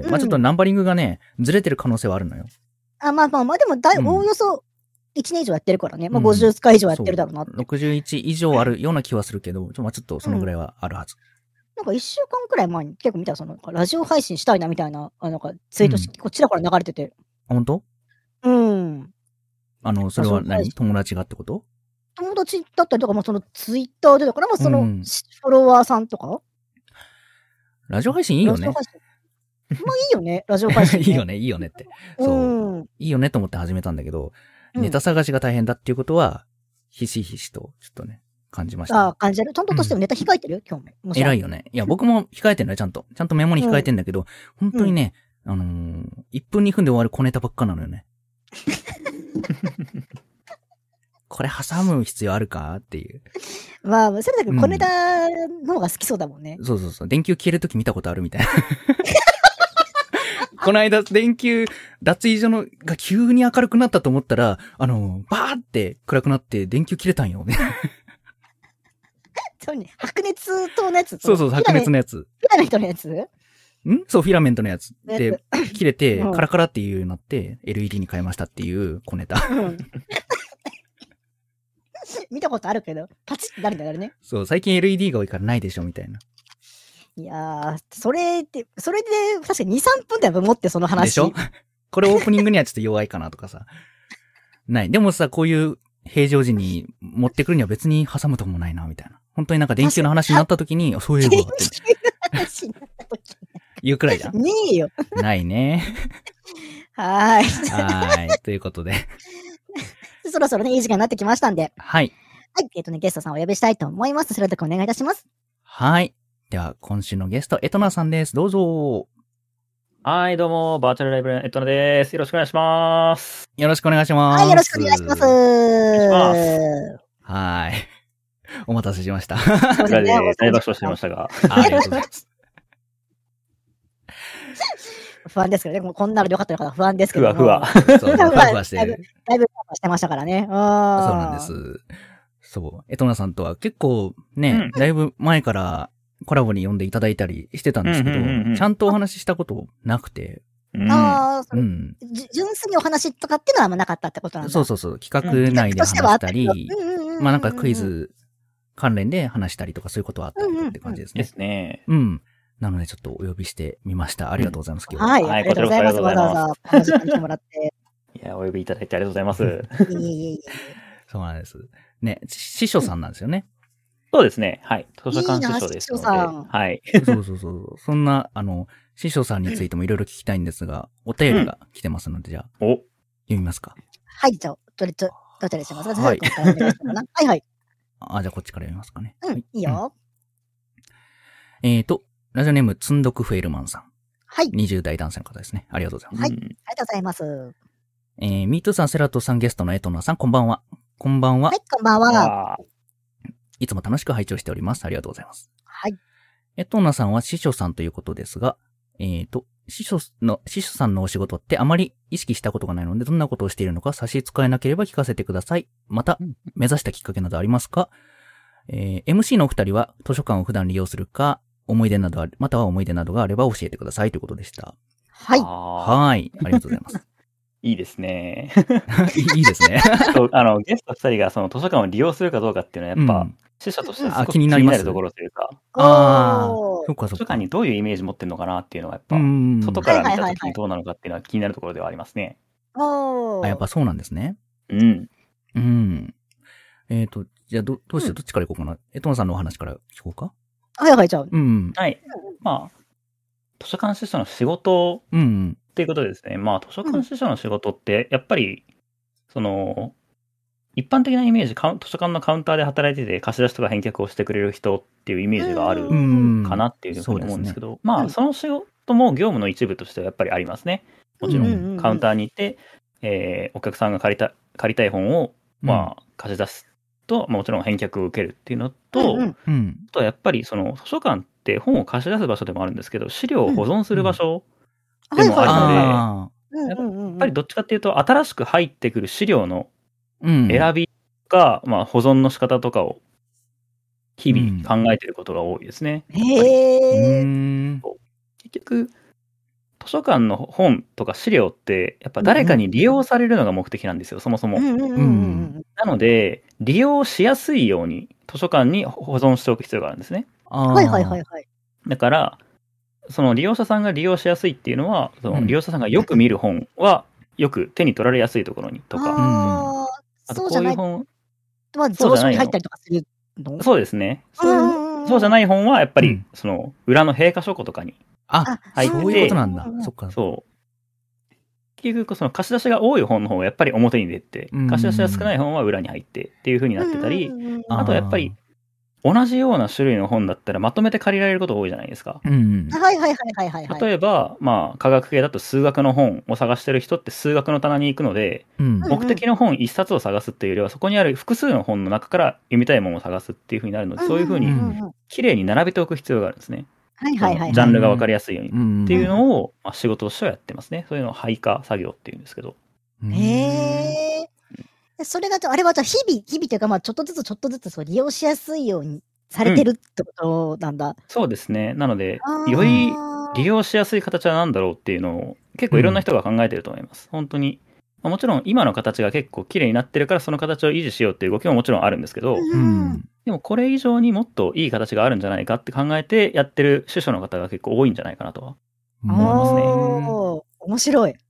Speaker 1: まあちょっとナンバリングがね、ずれてる可能性はあるのよ。
Speaker 2: まあでも、おおよそ1年以上やってるからね。まあ50回以上やってるだろうなって。
Speaker 1: 61以上あるような気はするけど、まあちょっとそのぐらいはあるはず。
Speaker 2: なんか1週間くらい前に結構見たら、ラジオ配信したいなみたいな、なんかツイートこちらから流れてて。
Speaker 1: 本当？それは何？友達がってこと？
Speaker 2: 友達だったりとか、まあそのツイッターでだから、まあその、フォロワーさんとか
Speaker 1: ラジオ配信いいよね。まあ
Speaker 2: いいよね、ラジオ配信。
Speaker 1: いいよねって。そう。いいよねと思って始めたんだけど、ネタ探しが大変だっていうことは、ひしひしと、ちょっとね、感じました。
Speaker 2: 感じる。ちゃんとしてもネタ控えてる？今日
Speaker 1: 偉いよね。いや、僕も控えてるのよ、ちゃんと。ちゃんとメモに控えてんだけど、本当にね、1分2分で終わる小ネタばっかなのよね。これ挟む必要あるかっていう。
Speaker 2: まあ、それだけ小ネタの方が好きそうだもんね。
Speaker 1: そう。電球消えるとき見たことあるみたいな。この間、電球、脱衣所が急に明るくなったと思ったら、バーって暗くなって電球切れたんよね。
Speaker 2: そうね。白熱灯のやつ。
Speaker 1: そう、白熱のやつ。
Speaker 2: フィラメントのやつ？
Speaker 1: そう、フィラメントのやつ。で、切れて、カラカラっていうようになって、LED に変えましたっていう小ネタ。
Speaker 2: 見たことあるけど、パチってなるんだよね。
Speaker 1: そう、最近 LED が多いからないでしょ、みたいな。
Speaker 2: いやー、それで、確かに2、3分だよ、思ってその話。
Speaker 1: でしょ？これオープニングにはちょっと弱いかなとかさ。ない。でもさ、こういう平常時に持ってくるには別に挟むとこもないな、みたいな。本当になんか電球の話になった時に、そういえばって。電球の話になった時言うくらいじゃん。
Speaker 2: ねえよ。
Speaker 1: ないね。
Speaker 2: はい。
Speaker 1: ということで。
Speaker 2: そろそろね、いい時間になってきましたんで。
Speaker 1: はい。
Speaker 2: はい。ゲストさんをお呼びしたいと思います。それではお願いいたします。
Speaker 1: はい。では、今週のゲスト、エトナさんです。どうぞ。
Speaker 3: はい、どうも、バーチャルライブラリエットナです。よろしくお願いします。
Speaker 1: よろしくお願いします。
Speaker 2: はい、よろしくお願いします。
Speaker 1: はい。お待たせしました。
Speaker 3: 裏で大爆笑してましたが。
Speaker 1: ありがとうございます。
Speaker 2: 不安ですけどね。もうこんなのでよかったのかな不安ですけど。
Speaker 3: ふわ。
Speaker 1: そう、ふわふわして。だいぶ
Speaker 2: ふわふわしてましたからね。そう
Speaker 1: なんです。そう。エトナさんとは結構ね、だいぶ前からコラボに呼んでいただいたりしてたんですけど、ちゃんとお話ししたことなくて。
Speaker 2: 純粋にお話とかっていうのはあんまなかったってことなんだ。
Speaker 1: そう。企画内で話したり、まあなんかクイズ関連で話したりとかそういうことはあったりとかって感じですね。
Speaker 3: ですね。
Speaker 1: なのでちょっとお呼びしてみました。ありがとうございます。
Speaker 2: はい、ありがとうございます。わざわざお話ししてもらって。
Speaker 3: いや、お呼びいただいてありがとうございます。
Speaker 1: そうなんです。ね、師匠さんなんですよね。
Speaker 3: そうですね。はい。図書館師匠ですので。はい。
Speaker 1: そう。そんな、師匠さんについてもいろいろ聞きたいんですが、お便りが来てますので、じゃあ、読みますか。
Speaker 2: はい、じゃあ、どちらにしますか？
Speaker 1: はい。
Speaker 2: はいはい。
Speaker 1: じゃあこっちから読みますかね。
Speaker 2: いいよ。
Speaker 1: ラジオネーム、つんどくフェイルマンさん。
Speaker 2: はい。
Speaker 1: 20代男性の方ですね。ありがとうございます。
Speaker 2: はい。ありがとうございます。
Speaker 1: ミートゥーさん、セラトさん、ゲストのエトナさん、こんばんは。こんばんは。
Speaker 2: はい、こんばんは。
Speaker 1: いつも楽しく拝聴しております。ありがとうございます。
Speaker 2: はい。
Speaker 1: エトナさんは師匠さんということですが、師匠さんのお仕事ってあまり意識したことがないので、どんなことをしているのか差し支えなければ聞かせてください。また、目指したきっかけなどありますか？ MC のお二人は図書館を普段利用するか、または思い出などがあれば教えてくださいということでした。
Speaker 2: はい。
Speaker 1: はい。ありがとうございます。
Speaker 3: いいですね。
Speaker 1: いいですね。
Speaker 3: ゲスト二人がその図書館を利用するかどうかっていうのはやっぱ、師匠としてすごく
Speaker 1: 気になる
Speaker 3: ところというか。
Speaker 1: そっか。
Speaker 3: 図書館にどういうイメージ持ってるのかなっていうのはやっぱ、外から見た時にどうなのかっていうのは気になるところではありますね。
Speaker 1: やっぱそうなんですね。じゃあどっちから行こうかな。エトナさんのお話から聞こうか。
Speaker 2: はい、じゃあ。
Speaker 3: はい。まあ、図書館司書の仕事っていうことですね。まあ、図書館司書の仕事って、やっぱり、一般的なイメージ、図書館のカウンターで働いてて、貸し出しとか返却をしてくれる人っていうイメージがあるかなっていうふうに思うんですけど、まあ、その仕事も業務の一部としてはやっぱりありますね。もちろん、カウンターに行って、お客さんが借りたい本を、まあ、貸し出すと、もちろん返却を受けるっていうのと、あとはやっぱりその図書館って本を貸し出す場所でもあるんですけど、資料を保存する場所でもあるので、やっぱりどっちかっていうと、新しく入ってくる資料の選びが、まあ、保存の仕方とかを日々考えてることが多いですね。結局、図書館の本とか資料って、やっぱ誰かに利用されるのが目的なんですよ、そもそも。なので、利用しやすいように図書館に保存しておく必要があるんですね。
Speaker 2: はい。
Speaker 3: だから、その利用者さんが利用しやすいっていうのは、その利用者さんがよく見る本は、よく手に取られやすいところにとか、あとこういう本
Speaker 2: 蔵書に入ったりとかするの？
Speaker 3: そうですね。そうじゃない本は、やっぱり、その、裏の閉課書庫とかに
Speaker 1: 入って、そういうことなんだ。そっか。
Speaker 3: そう。結局、その貸し出しが多い本の方がやっぱり表に出て、貸し出しが少ない本は裏に入ってっていう風になってたり、あとやっぱり、同じような種類の本だったらまとめて借りられること多いじゃないですか。例えば、まあ、科学系だと数学の本を探してる人って数学の棚に行くので、目的の本一冊を探すっていうよりは、そこにある複数の本の中から読みたいものを探すっていう風になるので、そういう風に綺麗に並べておく必要があるんですね。ジャンルが分かりやすいようにっていうのを、まあ、仕事としてはやってますね。そういうのを配下作業っていうんですけど。
Speaker 2: それが、あれはじゃあ日々というか、まあ、ちょっとずつそう利用しやすいようにされてるってことなんだ。
Speaker 3: そうですね。なので、より利用しやすい形は何だろうっていうのを結構いろんな人が考えてると思います。本当に。もちろん今の形が結構綺麗になってるからその形を維持しようっていう動きももちろんあるんですけど、でもこれ以上にもっといい形があるんじゃないかって考えてやってる司書の方が結構多いんじゃないかなとは思いますね。
Speaker 2: 面白い。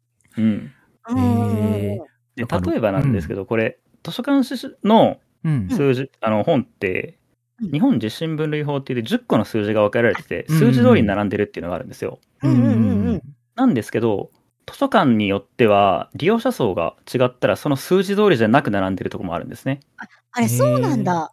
Speaker 3: で例えばなんですけど、これ図書館司書の数字、本って日本実心分類法っていう10個の数字が分けられてて、数字通りに並んでるっていうのがあるんですよ。なんですけど、図書館によっては利用者層が違ったらその数字通りじゃなく並んでるとこもあるんですね。
Speaker 2: あれそうなんだ。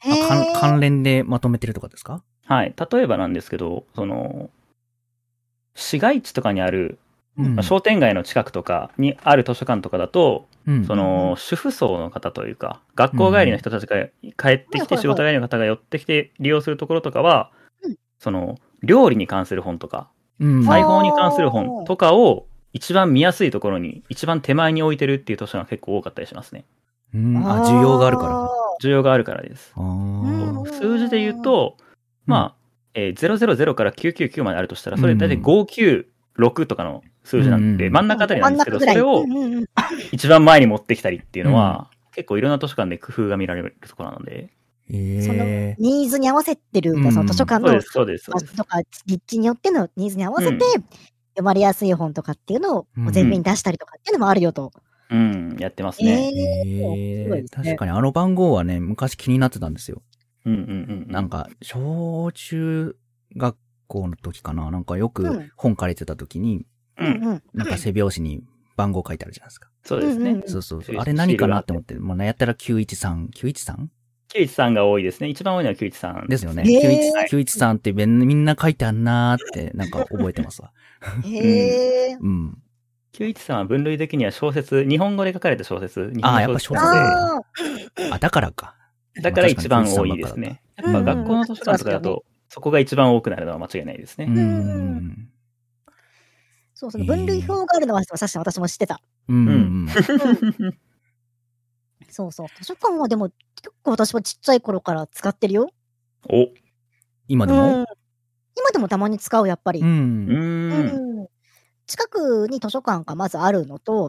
Speaker 1: 関連でまとめてるとかですか？
Speaker 3: はい。例えばなんですけど、その市街地とかにある、商店街の近くとかにある図書館とかだと、その主婦層の方というか、学校帰りの人たちが帰ってきて、仕事帰りの方が寄ってきて利用するところとかは、その料理に関する本とか、裁縫に関する本とかを一番見やすいところに、一番手前に置いてるっていう図書館が結構多かったりしますね。
Speaker 1: 需要があるから。
Speaker 3: 需要があるからです。数字で言うと、まあ、000から999まであるとしたら、それ大体596とかの数字なんで、真ん中あたりなんですけど、それを一番前に持ってきたりっていうのは、結構いろんな図書館で工夫が見られるところなので。
Speaker 2: そのニーズに合わせてる、その図書館の場所とか立地によってのニーズに合わせて、読まれやすい本とかっていうのを全面に出したりとかっていうのもあるよと。
Speaker 3: やってますね。
Speaker 1: 確かにあの番号はね、昔気になってたんですよ。なんか、小中学校の時かな、なんかよく本借りてた時に、なんか背表紙に番号書いてあるじゃないですか。
Speaker 3: そうですね。
Speaker 1: そう。あれ何かなって思って、まあ、やったら 913?913?913
Speaker 3: が多いですね。一番多いのは913。
Speaker 1: ですよね。913ってみんな書いてあんなーって、なんか覚えてますわ。
Speaker 3: 913は分類的には小説、日本語で書かれた小説。
Speaker 1: やっぱ小説。だからか。
Speaker 3: だから一番多いですね。やっぱ学校の図書館とかだと、そこが一番多くなるのは間違いないですね。
Speaker 2: そう、その分類表があるのは確かに私も知ってた。そう。図書館はでも、結構私はちっちゃい頃から使ってるよ。
Speaker 1: 今でも
Speaker 2: 今でもたまに使う、やっぱり。近くに図書館がまずあるのと、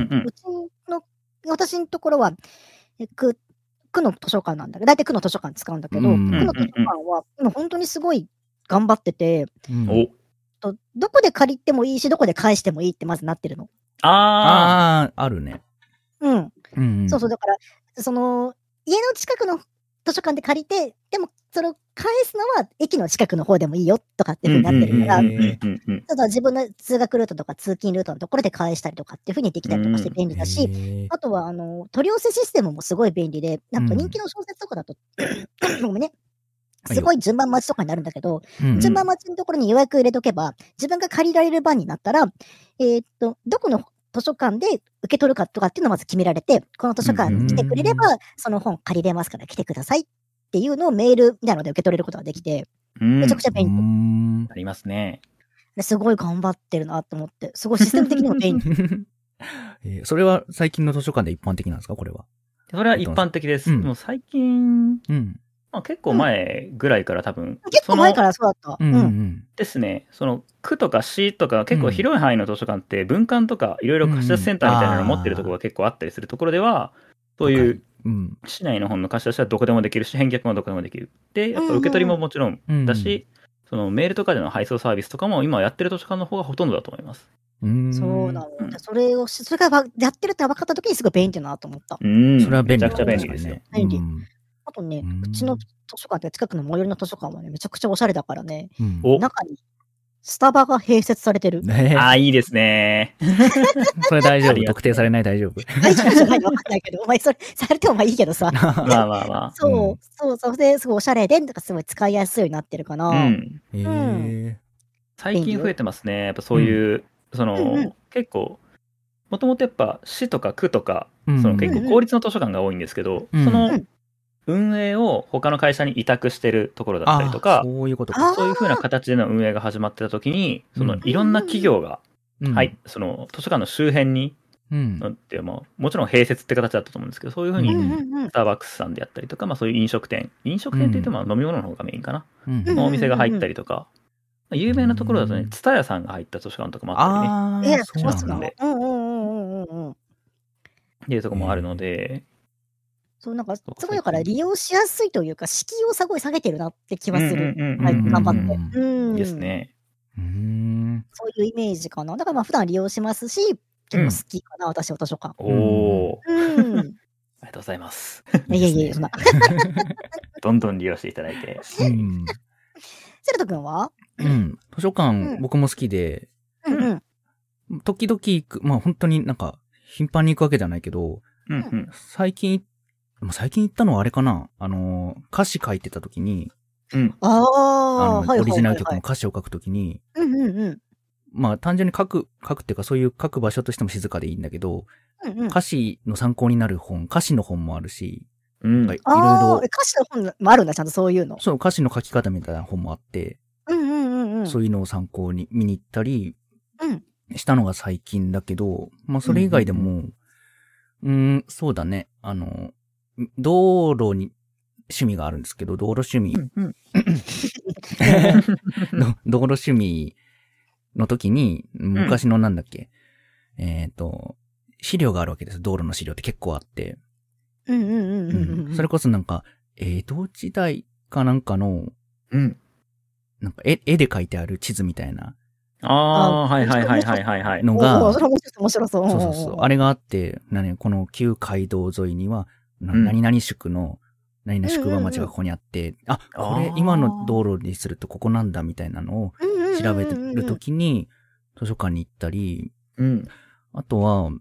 Speaker 2: 私のところは、区の図書館なんだけど、大体区の図書館使うんだけど、区の図書館は今本当にすごい頑張ってて、どこで借りてもいいし、どこで返してもいいってまずなってるの。
Speaker 1: あるね。
Speaker 2: そう、だから、その、家の近くの図書館で借りて、でも、それを返すのは駅の近くの方でもいいよとかっていう風になってるから、ただ自分の通学ルートとか通勤ルートのところで返したりとかっていう風にできたりとかして便利だし、あとは、取り寄せシステムもすごい便利で、なんか人気の小説とかだと、ごめんね。すごい順番待ちとかになるんだけど、順番待ちのところに予約入れとけば、自分が借りられる番になったら、どこの図書館で受け取るかとかっていうのをまず決められて、この図書館に来てくれれば、その本借りれますから来てくださいっていうのをメールみたいなので受け取れることができて、めちゃくちゃ便利。
Speaker 3: ありますね。
Speaker 2: すごい頑張ってるなと思って、すごいシステム的にも便
Speaker 1: 利。それは最近の図書館で一般的なんですか、これは。
Speaker 3: それは一般的です。もう最近、結構前ぐらいから多分。
Speaker 2: 結構前からそうだった。
Speaker 3: ですね。その区とか市とか結構広い範囲の図書館って文館とかいろいろ貸し出しセンターみたいなのを持ってるところが結構あったりするところでは、そういう市内の本の貸し出しはどこでもできるし、返却もどこでもできる。で、やっぱ受け取りももちろんだし、そのメールとかでの配送サービスとかも今やってる図書館の方がほとんどだと思います。
Speaker 2: そうなの。それがやってるって分かった時にすごい便利だなと思った。
Speaker 1: それは便利。
Speaker 3: めちゃくちゃ便利ですよ。
Speaker 2: 便利。あとね、うちの図書館って近くの最寄りの図書館はね、めちゃくちゃおしゃれだからね、中にスタバが併設されてる。
Speaker 3: いいですね。
Speaker 1: それ大丈夫。特定されない大丈夫。
Speaker 2: 大丈夫じゃないわかんないけど、お前それされてもいいけどさ。
Speaker 3: まあ。
Speaker 2: そう、ですごいおしゃれで、なんかすごい使いやすいようになってるかな。
Speaker 3: 最近増えてますね。やっぱそういう、結構、もともとやっぱ市とか区とか、結構公立の図書館が多いんですけど、その運営を他の会社に委託してるところだったりとか、そういう風な形での運営が始まってた時に、いろんな企業が、その図書館の周辺に、もちろん併設って形だったと思うんですけど、そういう風にスターバックスさんであったりとか、そういう飲食店って言っても飲み物の方がメインかな、のお店が入ったりとか、有名なところだとね、蔦屋さんが入った図書館とかもあったりね、
Speaker 2: そうなんで。
Speaker 3: っていうところもあるので、
Speaker 2: そう、なんか、すごいだから利用しやすいというか、敷居をすごい下げてるなって気はする。頑張って。
Speaker 3: ですね。
Speaker 2: そういうイメージかな。だから普段利用しますし、結構好きかな、私は図書館。
Speaker 3: ありがとうございます。
Speaker 2: いえ、そんな。
Speaker 3: どんどん利用していただいて。
Speaker 2: セルト君は
Speaker 1: 図書館、僕も好きで、時々行く、本当になんか、頻繁に行くわけじゃないけど、最近行ったのはあれかな、歌詞書いてた時に、オリジナル曲の歌詞を書くときに、 まあ単純に書くっていうかそういう書く場所としても静かでいいんだけど、
Speaker 2: うんうん、
Speaker 1: 歌詞の参考になる本、歌詞の本もあるし、
Speaker 3: うん、
Speaker 1: いろいろ。
Speaker 2: 歌詞の本もあるんだ、ちゃんとそういうの。
Speaker 1: そう、歌詞の書き方みたいな本もあって、そういうのを参考に見に行ったり、したのが最近だけど、まあそれ以外でも、そうだね、道路に、趣味があるんですけど、道路趣味。道路趣味の時に、昔のなんだっけ、資料があるわけです。道路の資料って結構あって。それこそなんか、江戸時代かなんかの、なんか絵で描いてある地図みたいな。
Speaker 3: はいはいはいはいはいはい。
Speaker 2: のが、面白そう。
Speaker 1: そう。あれがあって、この旧街道沿いには、何々宿の、何々宿場町がここにあって、これ今の道路にするとここなんだみたいなのを調べるときに図書館に行ったり、あとは、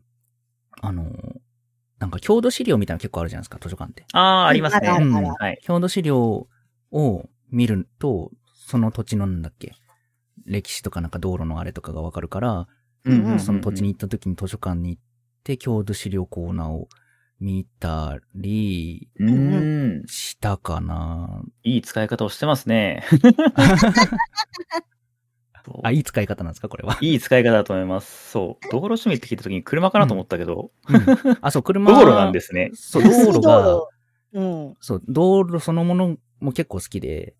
Speaker 1: なんか郷土資料みたいなの結構あるじゃないですか、図書館って。
Speaker 3: ありますね。
Speaker 1: 郷土資料を見ると、その土地のなんだっけ、歴史とかなんか道路のあれとかがわかるから、その土地に行った時に図書館に行って郷土資料コーナーを見たりしたかな。
Speaker 3: いい使い方をしてますね。
Speaker 1: いい使い方なんですかこれは。
Speaker 3: いい使い方だと思います。そう。道路趣味って聞いた時に車かなと思ったけど。
Speaker 1: そう、車。
Speaker 3: 道路なんですね。
Speaker 1: そう、道路が、そう、道路そのものも結構好きで。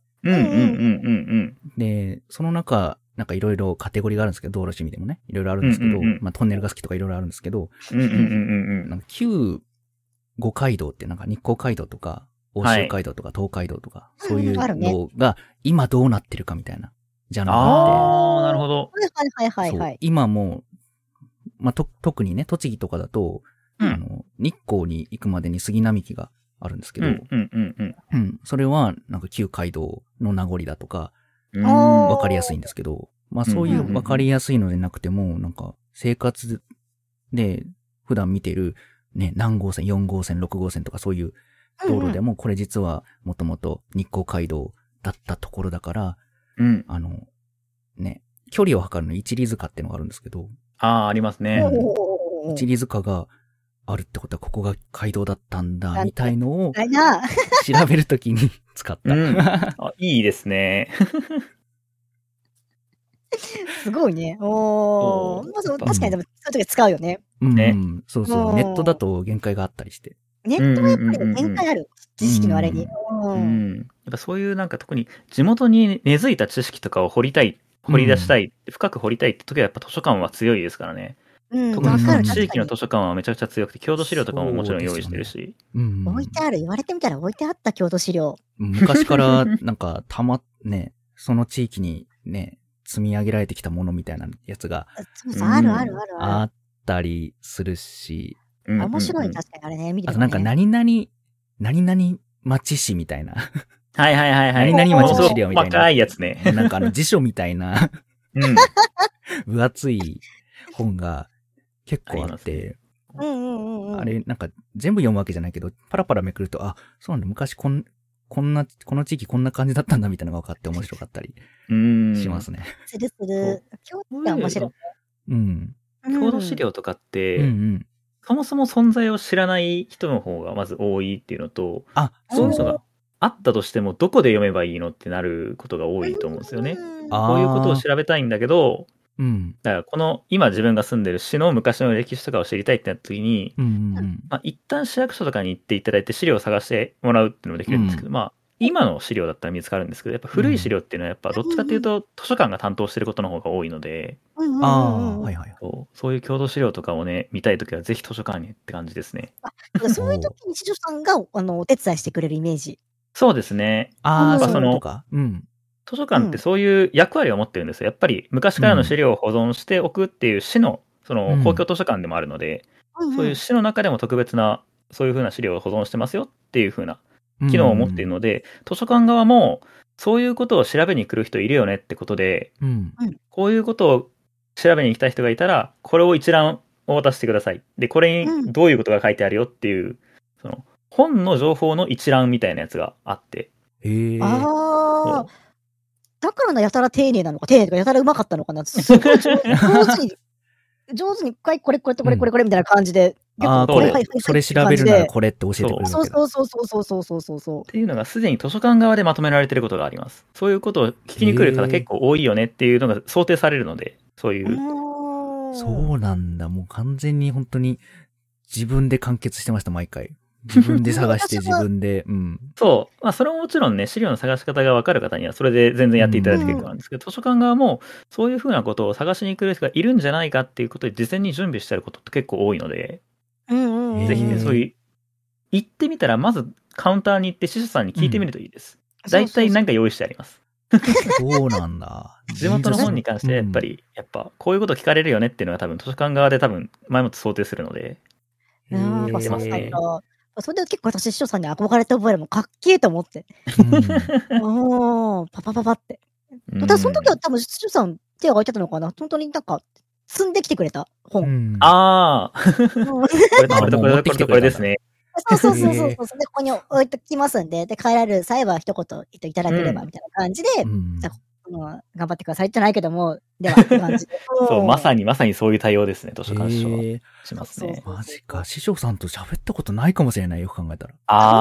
Speaker 1: で、その中、なんかいろいろカテゴリーがあるんですけど、道路趣味でもね、いろいろあるんですけど、まあトンネルが好きとかいろいろあるんですけど、なんか旧五街道ってなんか日光街道とか、欧州街道とか東海道とか、そういうのが今どうなってるかみたいなジャンルがあ
Speaker 3: って。なるほど。
Speaker 2: はい。
Speaker 1: 今も、まあ特にね、栃木とかだと、日光に行くまでに杉並木があるんですけど、それはなんか旧街道の名残だとか、わかりやすいんですけど、まあそういうわかりやすいのでなくても、なんか生活で普段見てるね、何号線、4号線、6号線とかそういう道路でも、これ実はもともと日光街道だったところだから、ね、距離を測るの一里塚ってのがあるんですけど、
Speaker 3: ありますね。
Speaker 1: 一里塚があるってことはここが街道だったんだ、みたいのを調べるときに使った。
Speaker 3: いいですね。
Speaker 2: すごいね。確かにでもそういう時使うよね。
Speaker 1: そう。ネットだと限界があったりして。
Speaker 2: ネットはやっぱり限界ある。知識のあれに。
Speaker 3: やっぱそういうなんか特に地元に根付いた知識とかを掘り出したい、深く掘りたいって時はやっぱ図書館は強いですからね。特にその地域の図書館はめちゃくちゃ強くて、郷土資料とかももちろん用意してるし。
Speaker 2: 置いてある。言われてみたら置いてあった郷土資料。
Speaker 1: 昔からなんかね、その地域にね、積み上げられてきたものみたいなやつがあったりするし。
Speaker 2: 面白い、確かにあれね、見てる。
Speaker 1: あとなんか何々町市みたいな。
Speaker 3: はい。
Speaker 1: 何々町の資料みたいな。
Speaker 3: 細いやつね。
Speaker 1: なんか辞書みたいな、分厚い本が結構あって。あれ、なんか全部読むわけじゃないけど、パラパラめくると、そうなんだ、昔この地域こんな感じだったんだみたいなのが分かって面白かったりしますね。
Speaker 2: する。郷土が面白い。
Speaker 3: 郷土資料とかって、そもそも存在を知らない人の方がまず多いっていうのと、そういうのがあったとしてもどこで読めばいいのってなることが多いと思うんですよね。こういうことを調べたいんだけど、だからこの今自分が住んでる市の昔の歴史とかを知りたいってなった時に、一旦市役所とかに行っていただいて資料を探してもらうっていうのもできるんですけど、今の資料だったら見つかるんですけど、やっぱ古い資料っていうのはやっぱどっちかっていうと図書館が担当してることの方が多いので、そういう郷土資料とかをね、見たいときはぜひ図書館にって感じですね。
Speaker 2: そういう時に司書さんがお手伝いしてくれるイメージ。
Speaker 3: そうですね。図書館ってそういう役割を持ってるんですよ。やっぱり昔からの資料を保存しておくっていう市のその公共図書館でもあるので、そういう市の中でも特別なそういう風な資料を保存してますよっていう風な機能を持っているので、図書館側もそういうことを調べに来る人いるよねってことで、こういうことを調べに来た人がいたら、これを一覧を渡してください。で、これにどういうことが書いてあるよっていう、その本の情報の一覧みたいなやつがあって。
Speaker 2: だからやたら丁寧なのか、丁寧とかやたらうまかったのかな。すごい上手に、これみたいな感じで。
Speaker 1: それ調べるならこれって教えてくれるわけだ。
Speaker 2: そう。
Speaker 3: っていうのがすでに図書館側でまとめられてることがあります。そういうことを聞きに来る方結構多いよねっていうのが想定されるので、そういう。
Speaker 1: そうなんだ。もう完全に本当に自分で完結してました、毎回。自分で探して自分で。
Speaker 3: そう。それももちろんね、資料の探し方が分かる方にはそれで全然やっていただいて結構なんですけど、図書館側もそういうふうなことを探しに来る人がいるんじゃないかっていうことで事前に準備してあることって結構多いので、ぜひね、そういう、行ってみたらまずカウンターに行って司書さんに聞いてみるといいです。大体なんか用意してあります。
Speaker 1: そうなんだ。
Speaker 3: 地元の本に関してやっぱこういうこと聞かれるよねっていうのが多分図書館側で前もって想定するので。
Speaker 2: それで結構私、師匠さんに憧れて覚えるもかっけえと思って。パパって。ただその時は多分、師匠さん手が空いてたのかな。本当になんか、積んできてくれた本。
Speaker 3: ああ。これですね。
Speaker 2: そう。で、ここに置いときますんで、で、帰られる際は一言いただければみたいな感じで、頑張ってくださいってないけども、ではって感じで。
Speaker 3: そう、まさにそういう対応ですね、図書館師匠は。しますね。
Speaker 1: マジか。師匠さんと喋ったことないかもしれない、よく考えたら。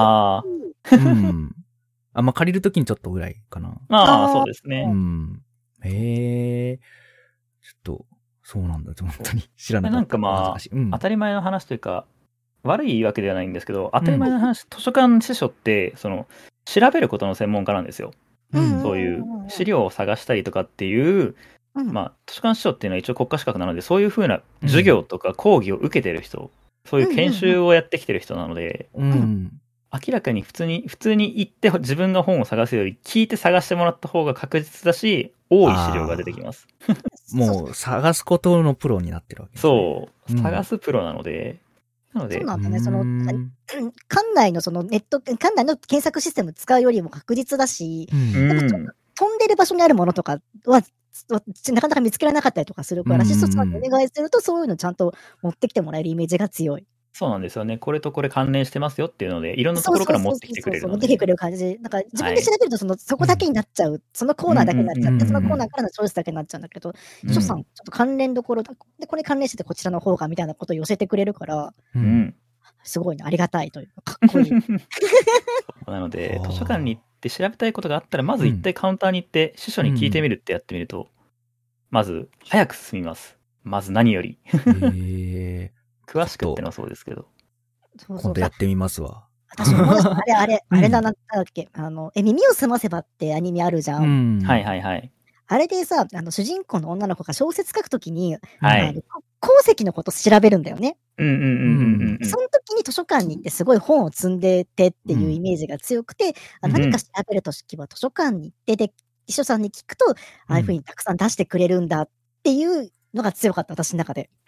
Speaker 1: 借りるときにちょっとぐらいかな。
Speaker 3: そうですね。
Speaker 1: ちょっと、そうなんだ、本当に知らなかった。
Speaker 3: なんか当たり前の話というか、悪いわけではないんですけど、当たり前の話、図書館司書って、調べることの専門家なんですよ。そういう資料を探したりとかっていう、図書館司書っていうのは一応国家資格なので、そういうふうな授業とか講義を受けてる人、そういう研修をやってきてる人なので、明らかに普通に行って自分が本を探すより聞いて探してもらった方が確実だし、多い資料が出てきます。
Speaker 1: もう探すことのプロになってるわけですね。
Speaker 3: そう。探すプロなので、
Speaker 2: そうなんだね。館内の館内の検索システム使うよりも確実だし、飛んでる場所にあるものとかは、なかなか見つけられなかったりとかするから、システムお願いするとそういうのちゃんと持ってきてもらえるイメージが強い。
Speaker 3: そうなんですよね。これとこれ関連してますよっていうので、いろんなところから持ってきてくれるので。
Speaker 2: 持ってきてくれる感じ。なんか自分で調べるとそこだけになっちゃう。そのコーナーだけになっちゃって、そのコーナーからのチョイスだけになっちゃうんだけど、師匠さん、ちょっと関連どころで、これ関連しててこちらの方がみたいなことを寄せてくれるから、すごいね、ありがたいというか、かっこいい。
Speaker 3: なので、図書館に行って調べたいことがあったら、まず一回カウンターに行って、司書に聞いてみるってやってみると、まず、早く進みます。まず何より。詳しくってのはそうですけど。
Speaker 1: 今度やってみますわ。
Speaker 2: 私思い出した。あれなんだっけ。耳をすませばってアニメあるじゃん。
Speaker 3: はい。
Speaker 2: あれでさ、主人公の女の子が小説書くときに、鉱石のこと調べるんだよね。その時に図書館に行ってすごい本を積んでてっていうイメージが強くて、何か調べるときは図書館に行って、で、秘書さんに聞くと、ああいうふうにたくさん出してくれるんだっていうのが強かった、私の中で。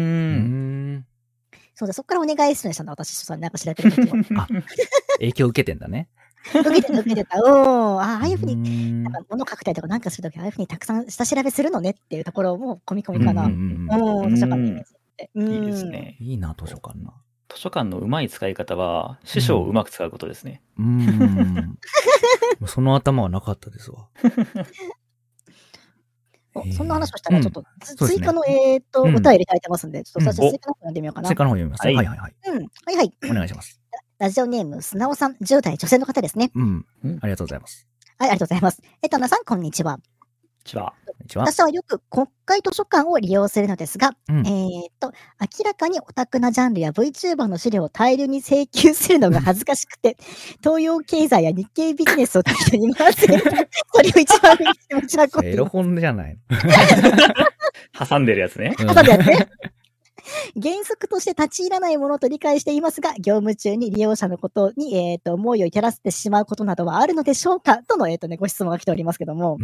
Speaker 2: そうだ、そこからお願いするんでしたんだ、私、秘書さんになんか調べてるときは。
Speaker 1: 影響受けてんだね。
Speaker 2: 受けてた。ああいうふうに、なんか物書くたりとかなんかするとき、ああいうふうにたくさん下調べするのねっていうところも込み込みかな。図書館のイメージって。
Speaker 3: いいですね。
Speaker 1: いいな、図書館な。
Speaker 3: 図書館のうまい使い方は、司書をうまく使うことですね。
Speaker 1: その頭はなかったですわ。
Speaker 2: そんな話をしたら、ちょっと追加のお便りいただいてますんで、ちょっと私追加の方読んでみようかな。
Speaker 1: 追加の方読みます。はい。お願いします。
Speaker 2: ラジオネーム、すなおさん、10代女性の方ですね。
Speaker 1: ありがとうございます。
Speaker 2: はい、ありがとうございます。皆さん、こんにちは。私はよく国会図書館を利用するのですが、明らかにオタクなジャンルや VTuber の資料を大量に請求するのが恥ずかしくて、東洋経済や日経ビジネスを適当に回す。それを一番気持ちなこと。
Speaker 1: エロ本じゃない
Speaker 3: の。挟んでるやつね。
Speaker 2: 挟んでるやつね。原則として立ち入らないものと理解していますが、業務中に利用者のことに、思いを至らせてしまうことなどはあるのでしょうかとの、ご質問が来ておりますけども。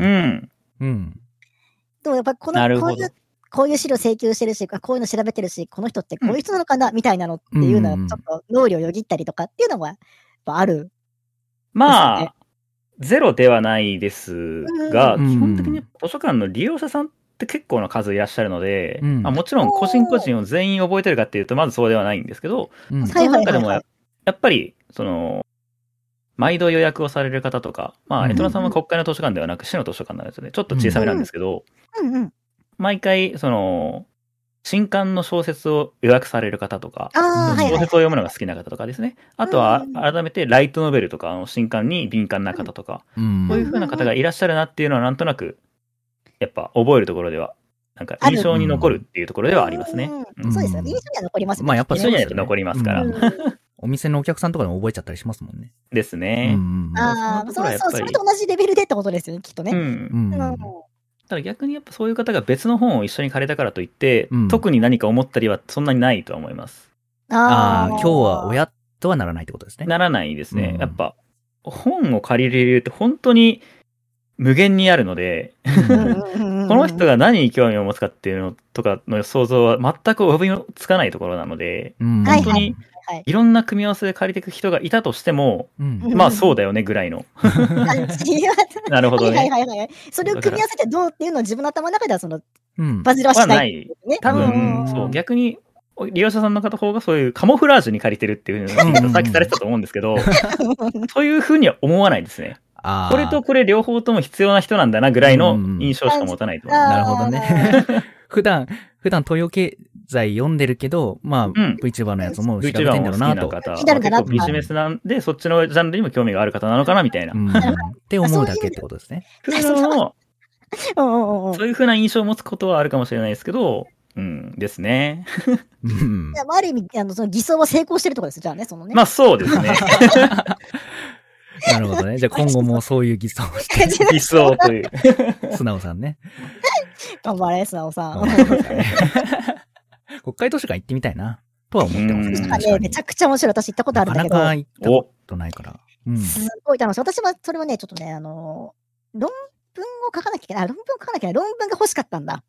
Speaker 2: でもやっぱこういう資料請求してるし、こういうの調べてるし、この人ってこういう人なのかな、みたいなのっていうのは、ちょっと脳裏をよぎったりとかっていうのは、やっぱある。
Speaker 3: まあ、ゼロではないですが、基本的に図書館の利用者さんって結構な数いらっしゃるので、もちろん個人個人を全員覚えてるかっていうとまずそうではないんですけど、その中でもやっぱり毎度予約をされる方とか、まあ、エトナさんは国会の図書館ではなく市の図書館なんですよね。ちょっと小さめなんですけど、毎回、新刊の小説を予約される方とか、小説を読むのが好きな方とかですね。あとは、改めてライトノベルとか、新刊に敏感な方とか、そういう風な方がいらっしゃるなっていうのはなんとなく、やっぱ覚えるところでは、なんか印象に残るっていうところではありますね。
Speaker 2: そうですよね。印象には残りますね。
Speaker 1: まあやっぱ
Speaker 3: 印象には残りますから。
Speaker 1: お店のお客さんとかでも覚えちゃったりしますもんね。
Speaker 3: ですね。
Speaker 2: それと同じレベルでってことですよね、きっとね。
Speaker 3: ただ逆にやっぱそういう方が別の本を一緒に借りたからといって、特に何か思ったりはそんなにないとは思います。
Speaker 1: 今日は親とはならないってことですね。
Speaker 3: ならないですね。やっぱ本を借りれる理由って本当に無限にあるので、この人が何に興味を持つかっていうのとかの想像は全く及びつかないところなので、本当にいろんな組み合わせで借りていく人がいたとしても、まあそうだよねぐらいの。なるほどね。
Speaker 2: それを組み合わせてどうっていうのを自分の頭の中ではバズらしない。
Speaker 3: 多分、そう、逆に利用者さんの方がそういうカモフラージュに借りてるっていうのがさっきされてたと思うんですけど、そういうふうには思わないですね。これとこれ両方とも必要な人なんだなぐらいの印象しか持たないと思う。
Speaker 1: なるほどね。普段東洋経済読んでるけど、まあ、VTuber のやつも調べてんだろうなと。
Speaker 3: 結構ビジネスなんで、そっちのジャンルにも興味がある方なのかなみたいな。
Speaker 1: って思うだけってことですね。
Speaker 3: そういうふうな印象を持つことはあるかもしれないですけど、ですね。
Speaker 2: ある意味、その偽装は成功してるところですよ、じゃあね、そのね。
Speaker 3: まあそうですね。
Speaker 1: なるほどね。じゃあ今後もそういう偽装をして。
Speaker 3: 偽装という。
Speaker 1: 素直さんね。
Speaker 2: 頑張れ、素直さん。
Speaker 1: 国会図書館行ってみたいな、とは思ってます
Speaker 2: ね。めちゃくちゃ面白い。私行ったことあるんだけど。
Speaker 1: なかなか行ったことないから。
Speaker 2: すごい楽しい。私は、それはね、ちょっとね、論文を書かなきゃいけない。論文が欲しかったんだ。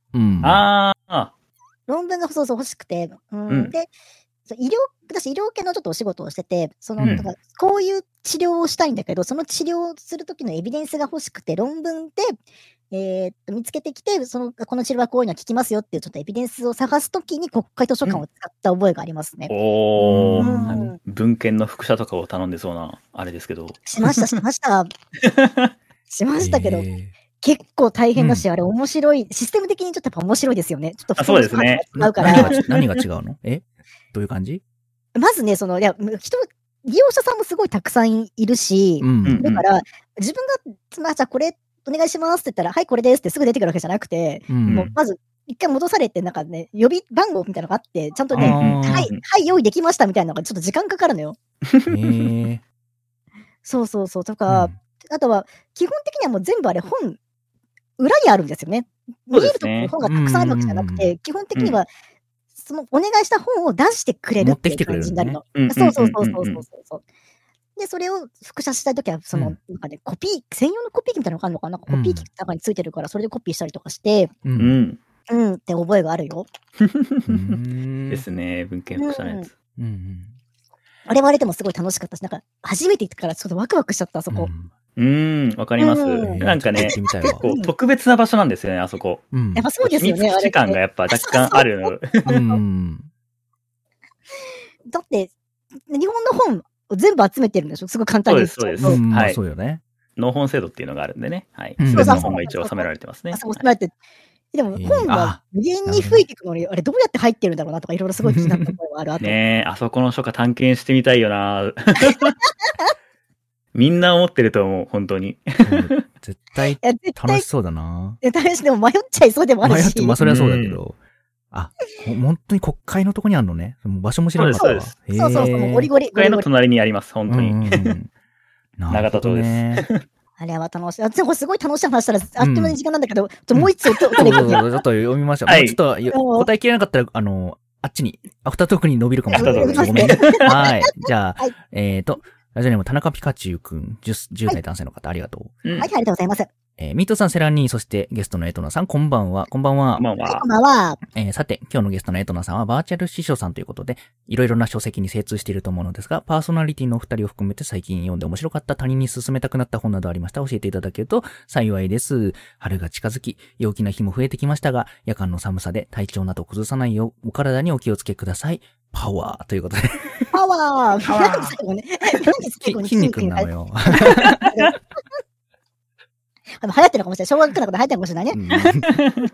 Speaker 2: 論文が欲しくて。で、私医療系のちょっとお仕事をしてて、こういう治療をしたいんだけど、その治療をするときのエビデンスが欲しくて、論文で、見つけてきて、この治療はこういうの効きますよっていうちょっとエビデンスを探すときに国会図書館を使った覚えがありますね。
Speaker 3: 文献の複写とかを頼んでそうな、あれですけど。
Speaker 2: しました。しましたけど、結構大変だし、あれ面白い、システム的にちょっとやっぱ面白いですよね。ちょっと
Speaker 3: そうですね。
Speaker 2: 違うから。
Speaker 1: 何が違うの？どういう感じ？
Speaker 2: まずね、利用者さんもすごいたくさんいるし、だから、自分が、じゃあこれお願いしますって言ったら、はい、これですってすぐ出てくるわけじゃなくて、もうまず、一回戻されて、なんかね、予備番号みたいなのがあって、ちゃんとね、はい、用意できましたみたいなのがちょっと時間かかるのよ。そう。とか、あとは、基本的にはもう全部あれ裏にあるんですよね。見えるところに本がたくさんあるわけじゃなくて、基本的には、お願いした本を出してくれるっていう感じになるの。そう。で、それを複写したいときは、なんかね、専用のコピー機みたいなのがあるのかな、コピー機の中についてるから、それでコピーしたりとかして、って覚えがあるよ。
Speaker 3: ですね、文献複写のやつ。
Speaker 2: 我々でもすごい楽しかったし、なんか、初めて行ったからちょっとワクワクしちゃった、あそこ。
Speaker 3: わかります。なんかね、特別な場所なんですよね、あそこ。
Speaker 2: やっぱそうですよね。
Speaker 3: 秘密基地感がやっぱ若干ある。
Speaker 2: だって、日本の本を全部集めてるんでしょ？すごい簡単に。
Speaker 3: そうです。
Speaker 1: はい。そうよね。
Speaker 3: 納本制度っていうのがあるんでね。はい。全ての本が一応収められてますね。
Speaker 2: 収められて。でも本は無限に増えていくのに、あれどうやって入ってるんだろうなとかいろいろすごい気になったところがある。
Speaker 3: ねえ、あそこの書家探検してみたいよな。みんな思ってると思う、本当に。
Speaker 1: 絶対楽しそうだな。
Speaker 2: でも迷っちゃいそうでもあるし。
Speaker 1: まあそれはそうだけど。本当に国会のとこにあるのね。場所も知らなかったわ。
Speaker 2: そう、ゴリゴリ。
Speaker 3: 国会の隣にあります、本当に。永田町です。
Speaker 2: あれは楽しい。すごい楽しい話したら、あっという間に時間なんだけど、もう一つちょっと
Speaker 1: 読みましょう。ちょっと答えきれなかったら、あっちに、アフタートークに伸びるかもしれない。ごめんね。はい。じゃあ、ラジオネーム田中ピカチュウくん、10代男性の方、ありがとう。
Speaker 2: はい、ありがとうございます。
Speaker 1: ミートさん、セラニー、そしてゲストのエトナさん、こんばんは。
Speaker 3: こんばんは。
Speaker 2: こんばんは。
Speaker 1: さて、今日のゲストのエトナさんはバーチャル師匠さんということで、いろいろな書籍に精通していると思うのですが、パーソナリティのお二人を含めて最近読んで面白かった、他人に勧めたくなった本などありましたら教えていただけると幸いです。春が近づき、陽気な日も増えてきましたが、夜間の寒さで体調など崩さないよう、お体にお気をつけください。 パワーということで。
Speaker 2: パワー最後ね。
Speaker 1: 筋肉なのよ。
Speaker 2: 流行ってるかもしれない。小学生のこと流行ってるかもしれないね。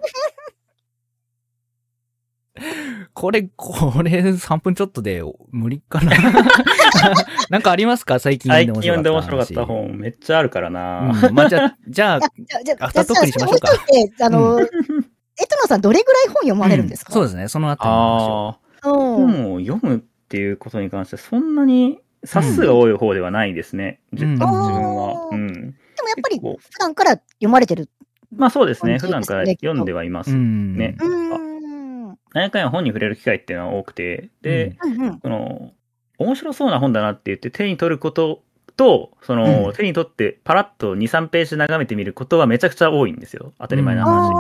Speaker 1: これ3分ちょっとで無理かな。なんかありますか最近
Speaker 3: 読んで面白かった本めっちゃあるからな。
Speaker 1: まあ、じゃあ、アフタートークにしましょうか。
Speaker 2: エトナさんどれぐらい本読まれるんですか？
Speaker 1: そうですね、その後の
Speaker 3: 話を。本を読むっていうことに関してそんなに冊数が多い方ではないですね。自分は。でも
Speaker 2: やっぱり普段から読まれてる。
Speaker 3: まあそうですね。普段から読んではいますね。何回も本に触れる機会っていうのは多くて、で、面白そうな本だなって言って手に取ることと、手に取ってパラッと2、3ページ眺めてみることはめちゃくちゃ多いんですよ。当たり前な話。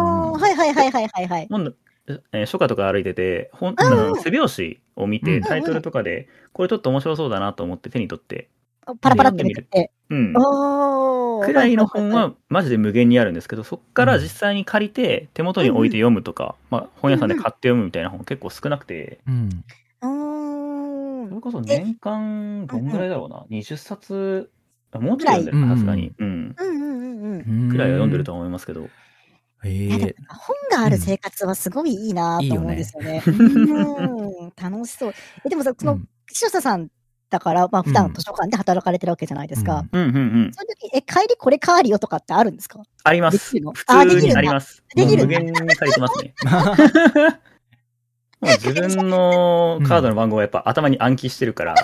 Speaker 3: 書家とか歩いてて、背表紙を見て、タイトルとかで、これちょっと面白そうだなと思って手に取って、
Speaker 2: パラパラって見て。
Speaker 3: くらいの本はマジで無限にあるんですけど、そこから実際に借りて手元に置いて読むとか、本屋さんで買って読むみたいな本結構少なくて、それこそ年間どんぐらいだろうな、20冊、もうちょい読んでるか、さすがに。くらいは読んでると思いますけど。
Speaker 2: 本がある生活はすごいいいなと思うんですよね。楽しそう。でもさ、岸下さんだから、普段図書館で働かれてるわけじゃないですか。その時、帰りこれ借りよとかってあるんですか？
Speaker 3: あります。普通にあります。無限に借りてますね。もう自分のカードの番号はやっぱ頭に暗記してるから。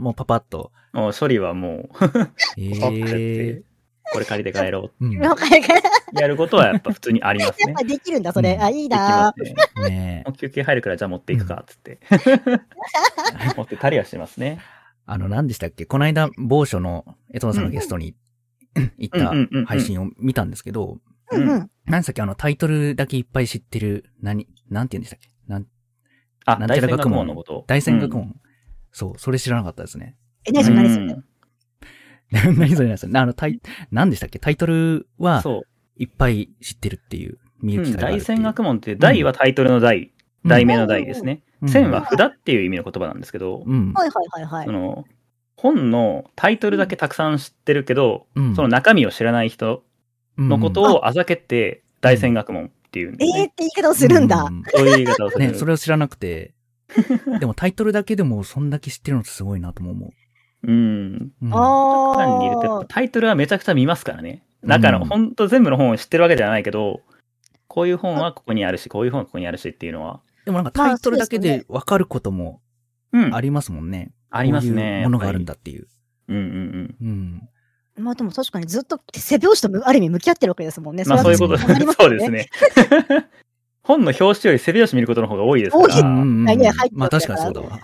Speaker 1: もうパパッと。
Speaker 3: もう処理はもうこれ借りて帰ろう。やることはやっぱ普通にありますね。
Speaker 2: やっぱできるんだ、それ。いいな
Speaker 3: ぁ。休憩入るからじゃあ持っていくか、つって。持ってたりはしてますね。
Speaker 1: 何でしたっけ？この間、某所の江藤さんのゲストに行った配信を見たんですけど、何でしたっけ？タイトルだけいっぱい知ってる、なんて言うんでしたっけ？
Speaker 3: 大仙学問のこと。
Speaker 1: 大仙学問。そう、それ知らなかったですね。
Speaker 2: 何それ何それ
Speaker 1: 何それ何でしたっけ？タイトルはいっぱい知ってるっていう、見る機会があるっていう。
Speaker 3: 大仙学問って、題はタイトルの題、題名の題ですね。仙は札っていう意味の言葉なんですけど、本のタイトルだけたくさん知ってるけど、その中身を知らない人のことをあざけって大仙学問っていうんですね。
Speaker 2: って言い方をするんだ。
Speaker 3: そういう言い方をする。
Speaker 1: ね、それを知らなくて。でもタイトルだけでもそんだけ知ってるのってすごいなとも思う。
Speaker 3: 図書館にいるとタイトルはめちゃくちゃ見ますからね。だからほんと全部の本を知ってるわけじゃないけど、こういう本はここにあるし、こういう本はここにあるしっていうのは。
Speaker 1: でもなんかタイトルだけで分かることもありますもんね。
Speaker 3: ありますね。
Speaker 1: こういうものがあるんだっていう。
Speaker 2: まあでも確かにずっと背表紙とある意味向き合ってるわけですもんね。
Speaker 3: まあそういうことです。そうですね。本の表紙より背表紙見ることの方が多いですから。
Speaker 1: まあ確かにそうだわ。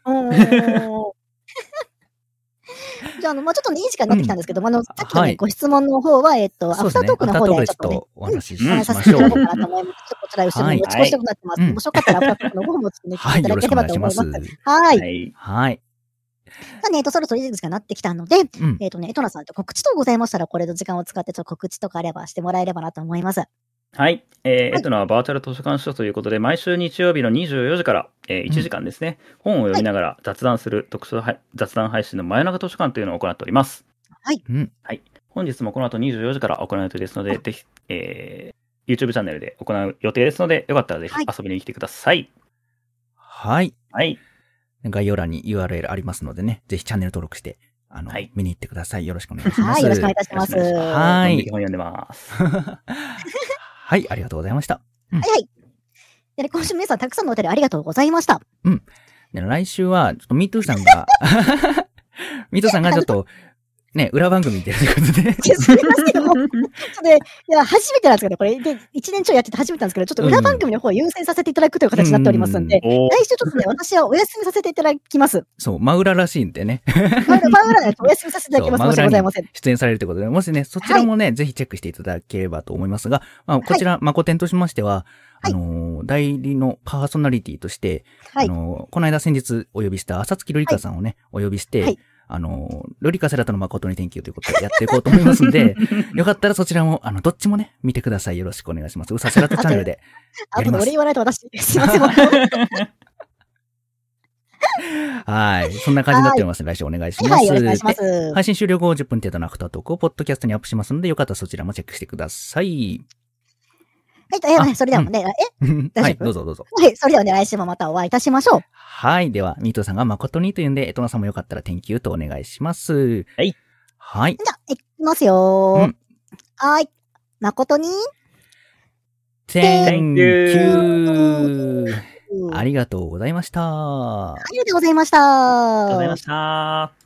Speaker 2: じゃあ、ちょっといい時間になってきたんですけど、さっきのね、ご質問の方は、アフタートークの方でちょっとね、
Speaker 1: お話しし
Speaker 2: させていただこうかなと思います。こちら後ろに持ち越したくなってます。もしよかったらアフタートークの方もちょっとね、聞いていただければと思います。はい。
Speaker 1: はい。
Speaker 2: そろそろいい時間になってきたので、エトナさんと告知とございましたら、これの時間を使ってちょっと告知とかあればしてもらえればなと思います。
Speaker 3: はい。エトナはバーチャル図書館書ということで、毎週日曜日の24時から、1時間ですね、本を読みながら雑談する雑談配信の真夜中図書館というのを行っております。
Speaker 2: はい。
Speaker 3: はい。本日もこの後24時から行う予定ですので、ぜひ、YouTube チャンネルで行う予定ですので、よかったらぜひ遊びに来てください。
Speaker 1: はい。
Speaker 3: はい。
Speaker 1: 概要欄に URL ありますのでね、ぜひチャンネル登録して、見に行ってください。よろしくお願いします。
Speaker 2: はい。よろしくお願いいたします。
Speaker 1: はい。
Speaker 3: 本読んでます。
Speaker 1: はい、ありがとうございました。
Speaker 2: はいはい。で、今週皆さんたくさんのお便りありがとうございました。
Speaker 1: で来週は、ちょっとMeTooさんが、MeTooさんがちょっと、ね、裏番組みたいなことで。
Speaker 2: すみません、もう。いや、初めてなんですけど、これ、で、1年ちょいやってて初めてなんですけど、ちょっと裏番組の方を優先させていただくという形になっておりますんで、来週ちょっとね、私はお休みさせていただきます。
Speaker 1: そう、真裏らしいんでね。
Speaker 2: 真裏でお休みさせていただきます。申し訳ございません。
Speaker 1: 出演されるということで、もしね、そちらもね、ぜひチェックしていただければと思いますが、こちら、まこてんとしましては、代理のパーソナリティとして、この間先日お呼びした朝月瑠璃香さんをね、お呼びして、瑠璃香セラタの誠に天気ということでやっていこうと思いますんで、よかったらそちらも、どっちもね、見てください。よろしくお願いします。うさセラタチャンネルで。
Speaker 2: あと俺言わないと私、すいません。
Speaker 1: はい。そんな感じになっておりますので、来週お願いします。
Speaker 2: はい、お願いします。
Speaker 1: 配信終了後10分程度のアフタートークをポッドキャストにアップしますので、よかったらそちらもチェックしてください。
Speaker 2: はい、それではね、
Speaker 1: はい、どうぞどうぞ。
Speaker 2: はい、それではね、来週もまたお会いいたしましょう。
Speaker 1: はい、では、ミートさんが誠にというんで、エトナさんもよかったら Thank you とお願いします。
Speaker 3: はい。
Speaker 1: はい。
Speaker 2: じゃあ、いきますよ。はい。誠に
Speaker 1: Thank you! ありがとうございました。
Speaker 2: ありがとうございました。
Speaker 3: ありがとうございました。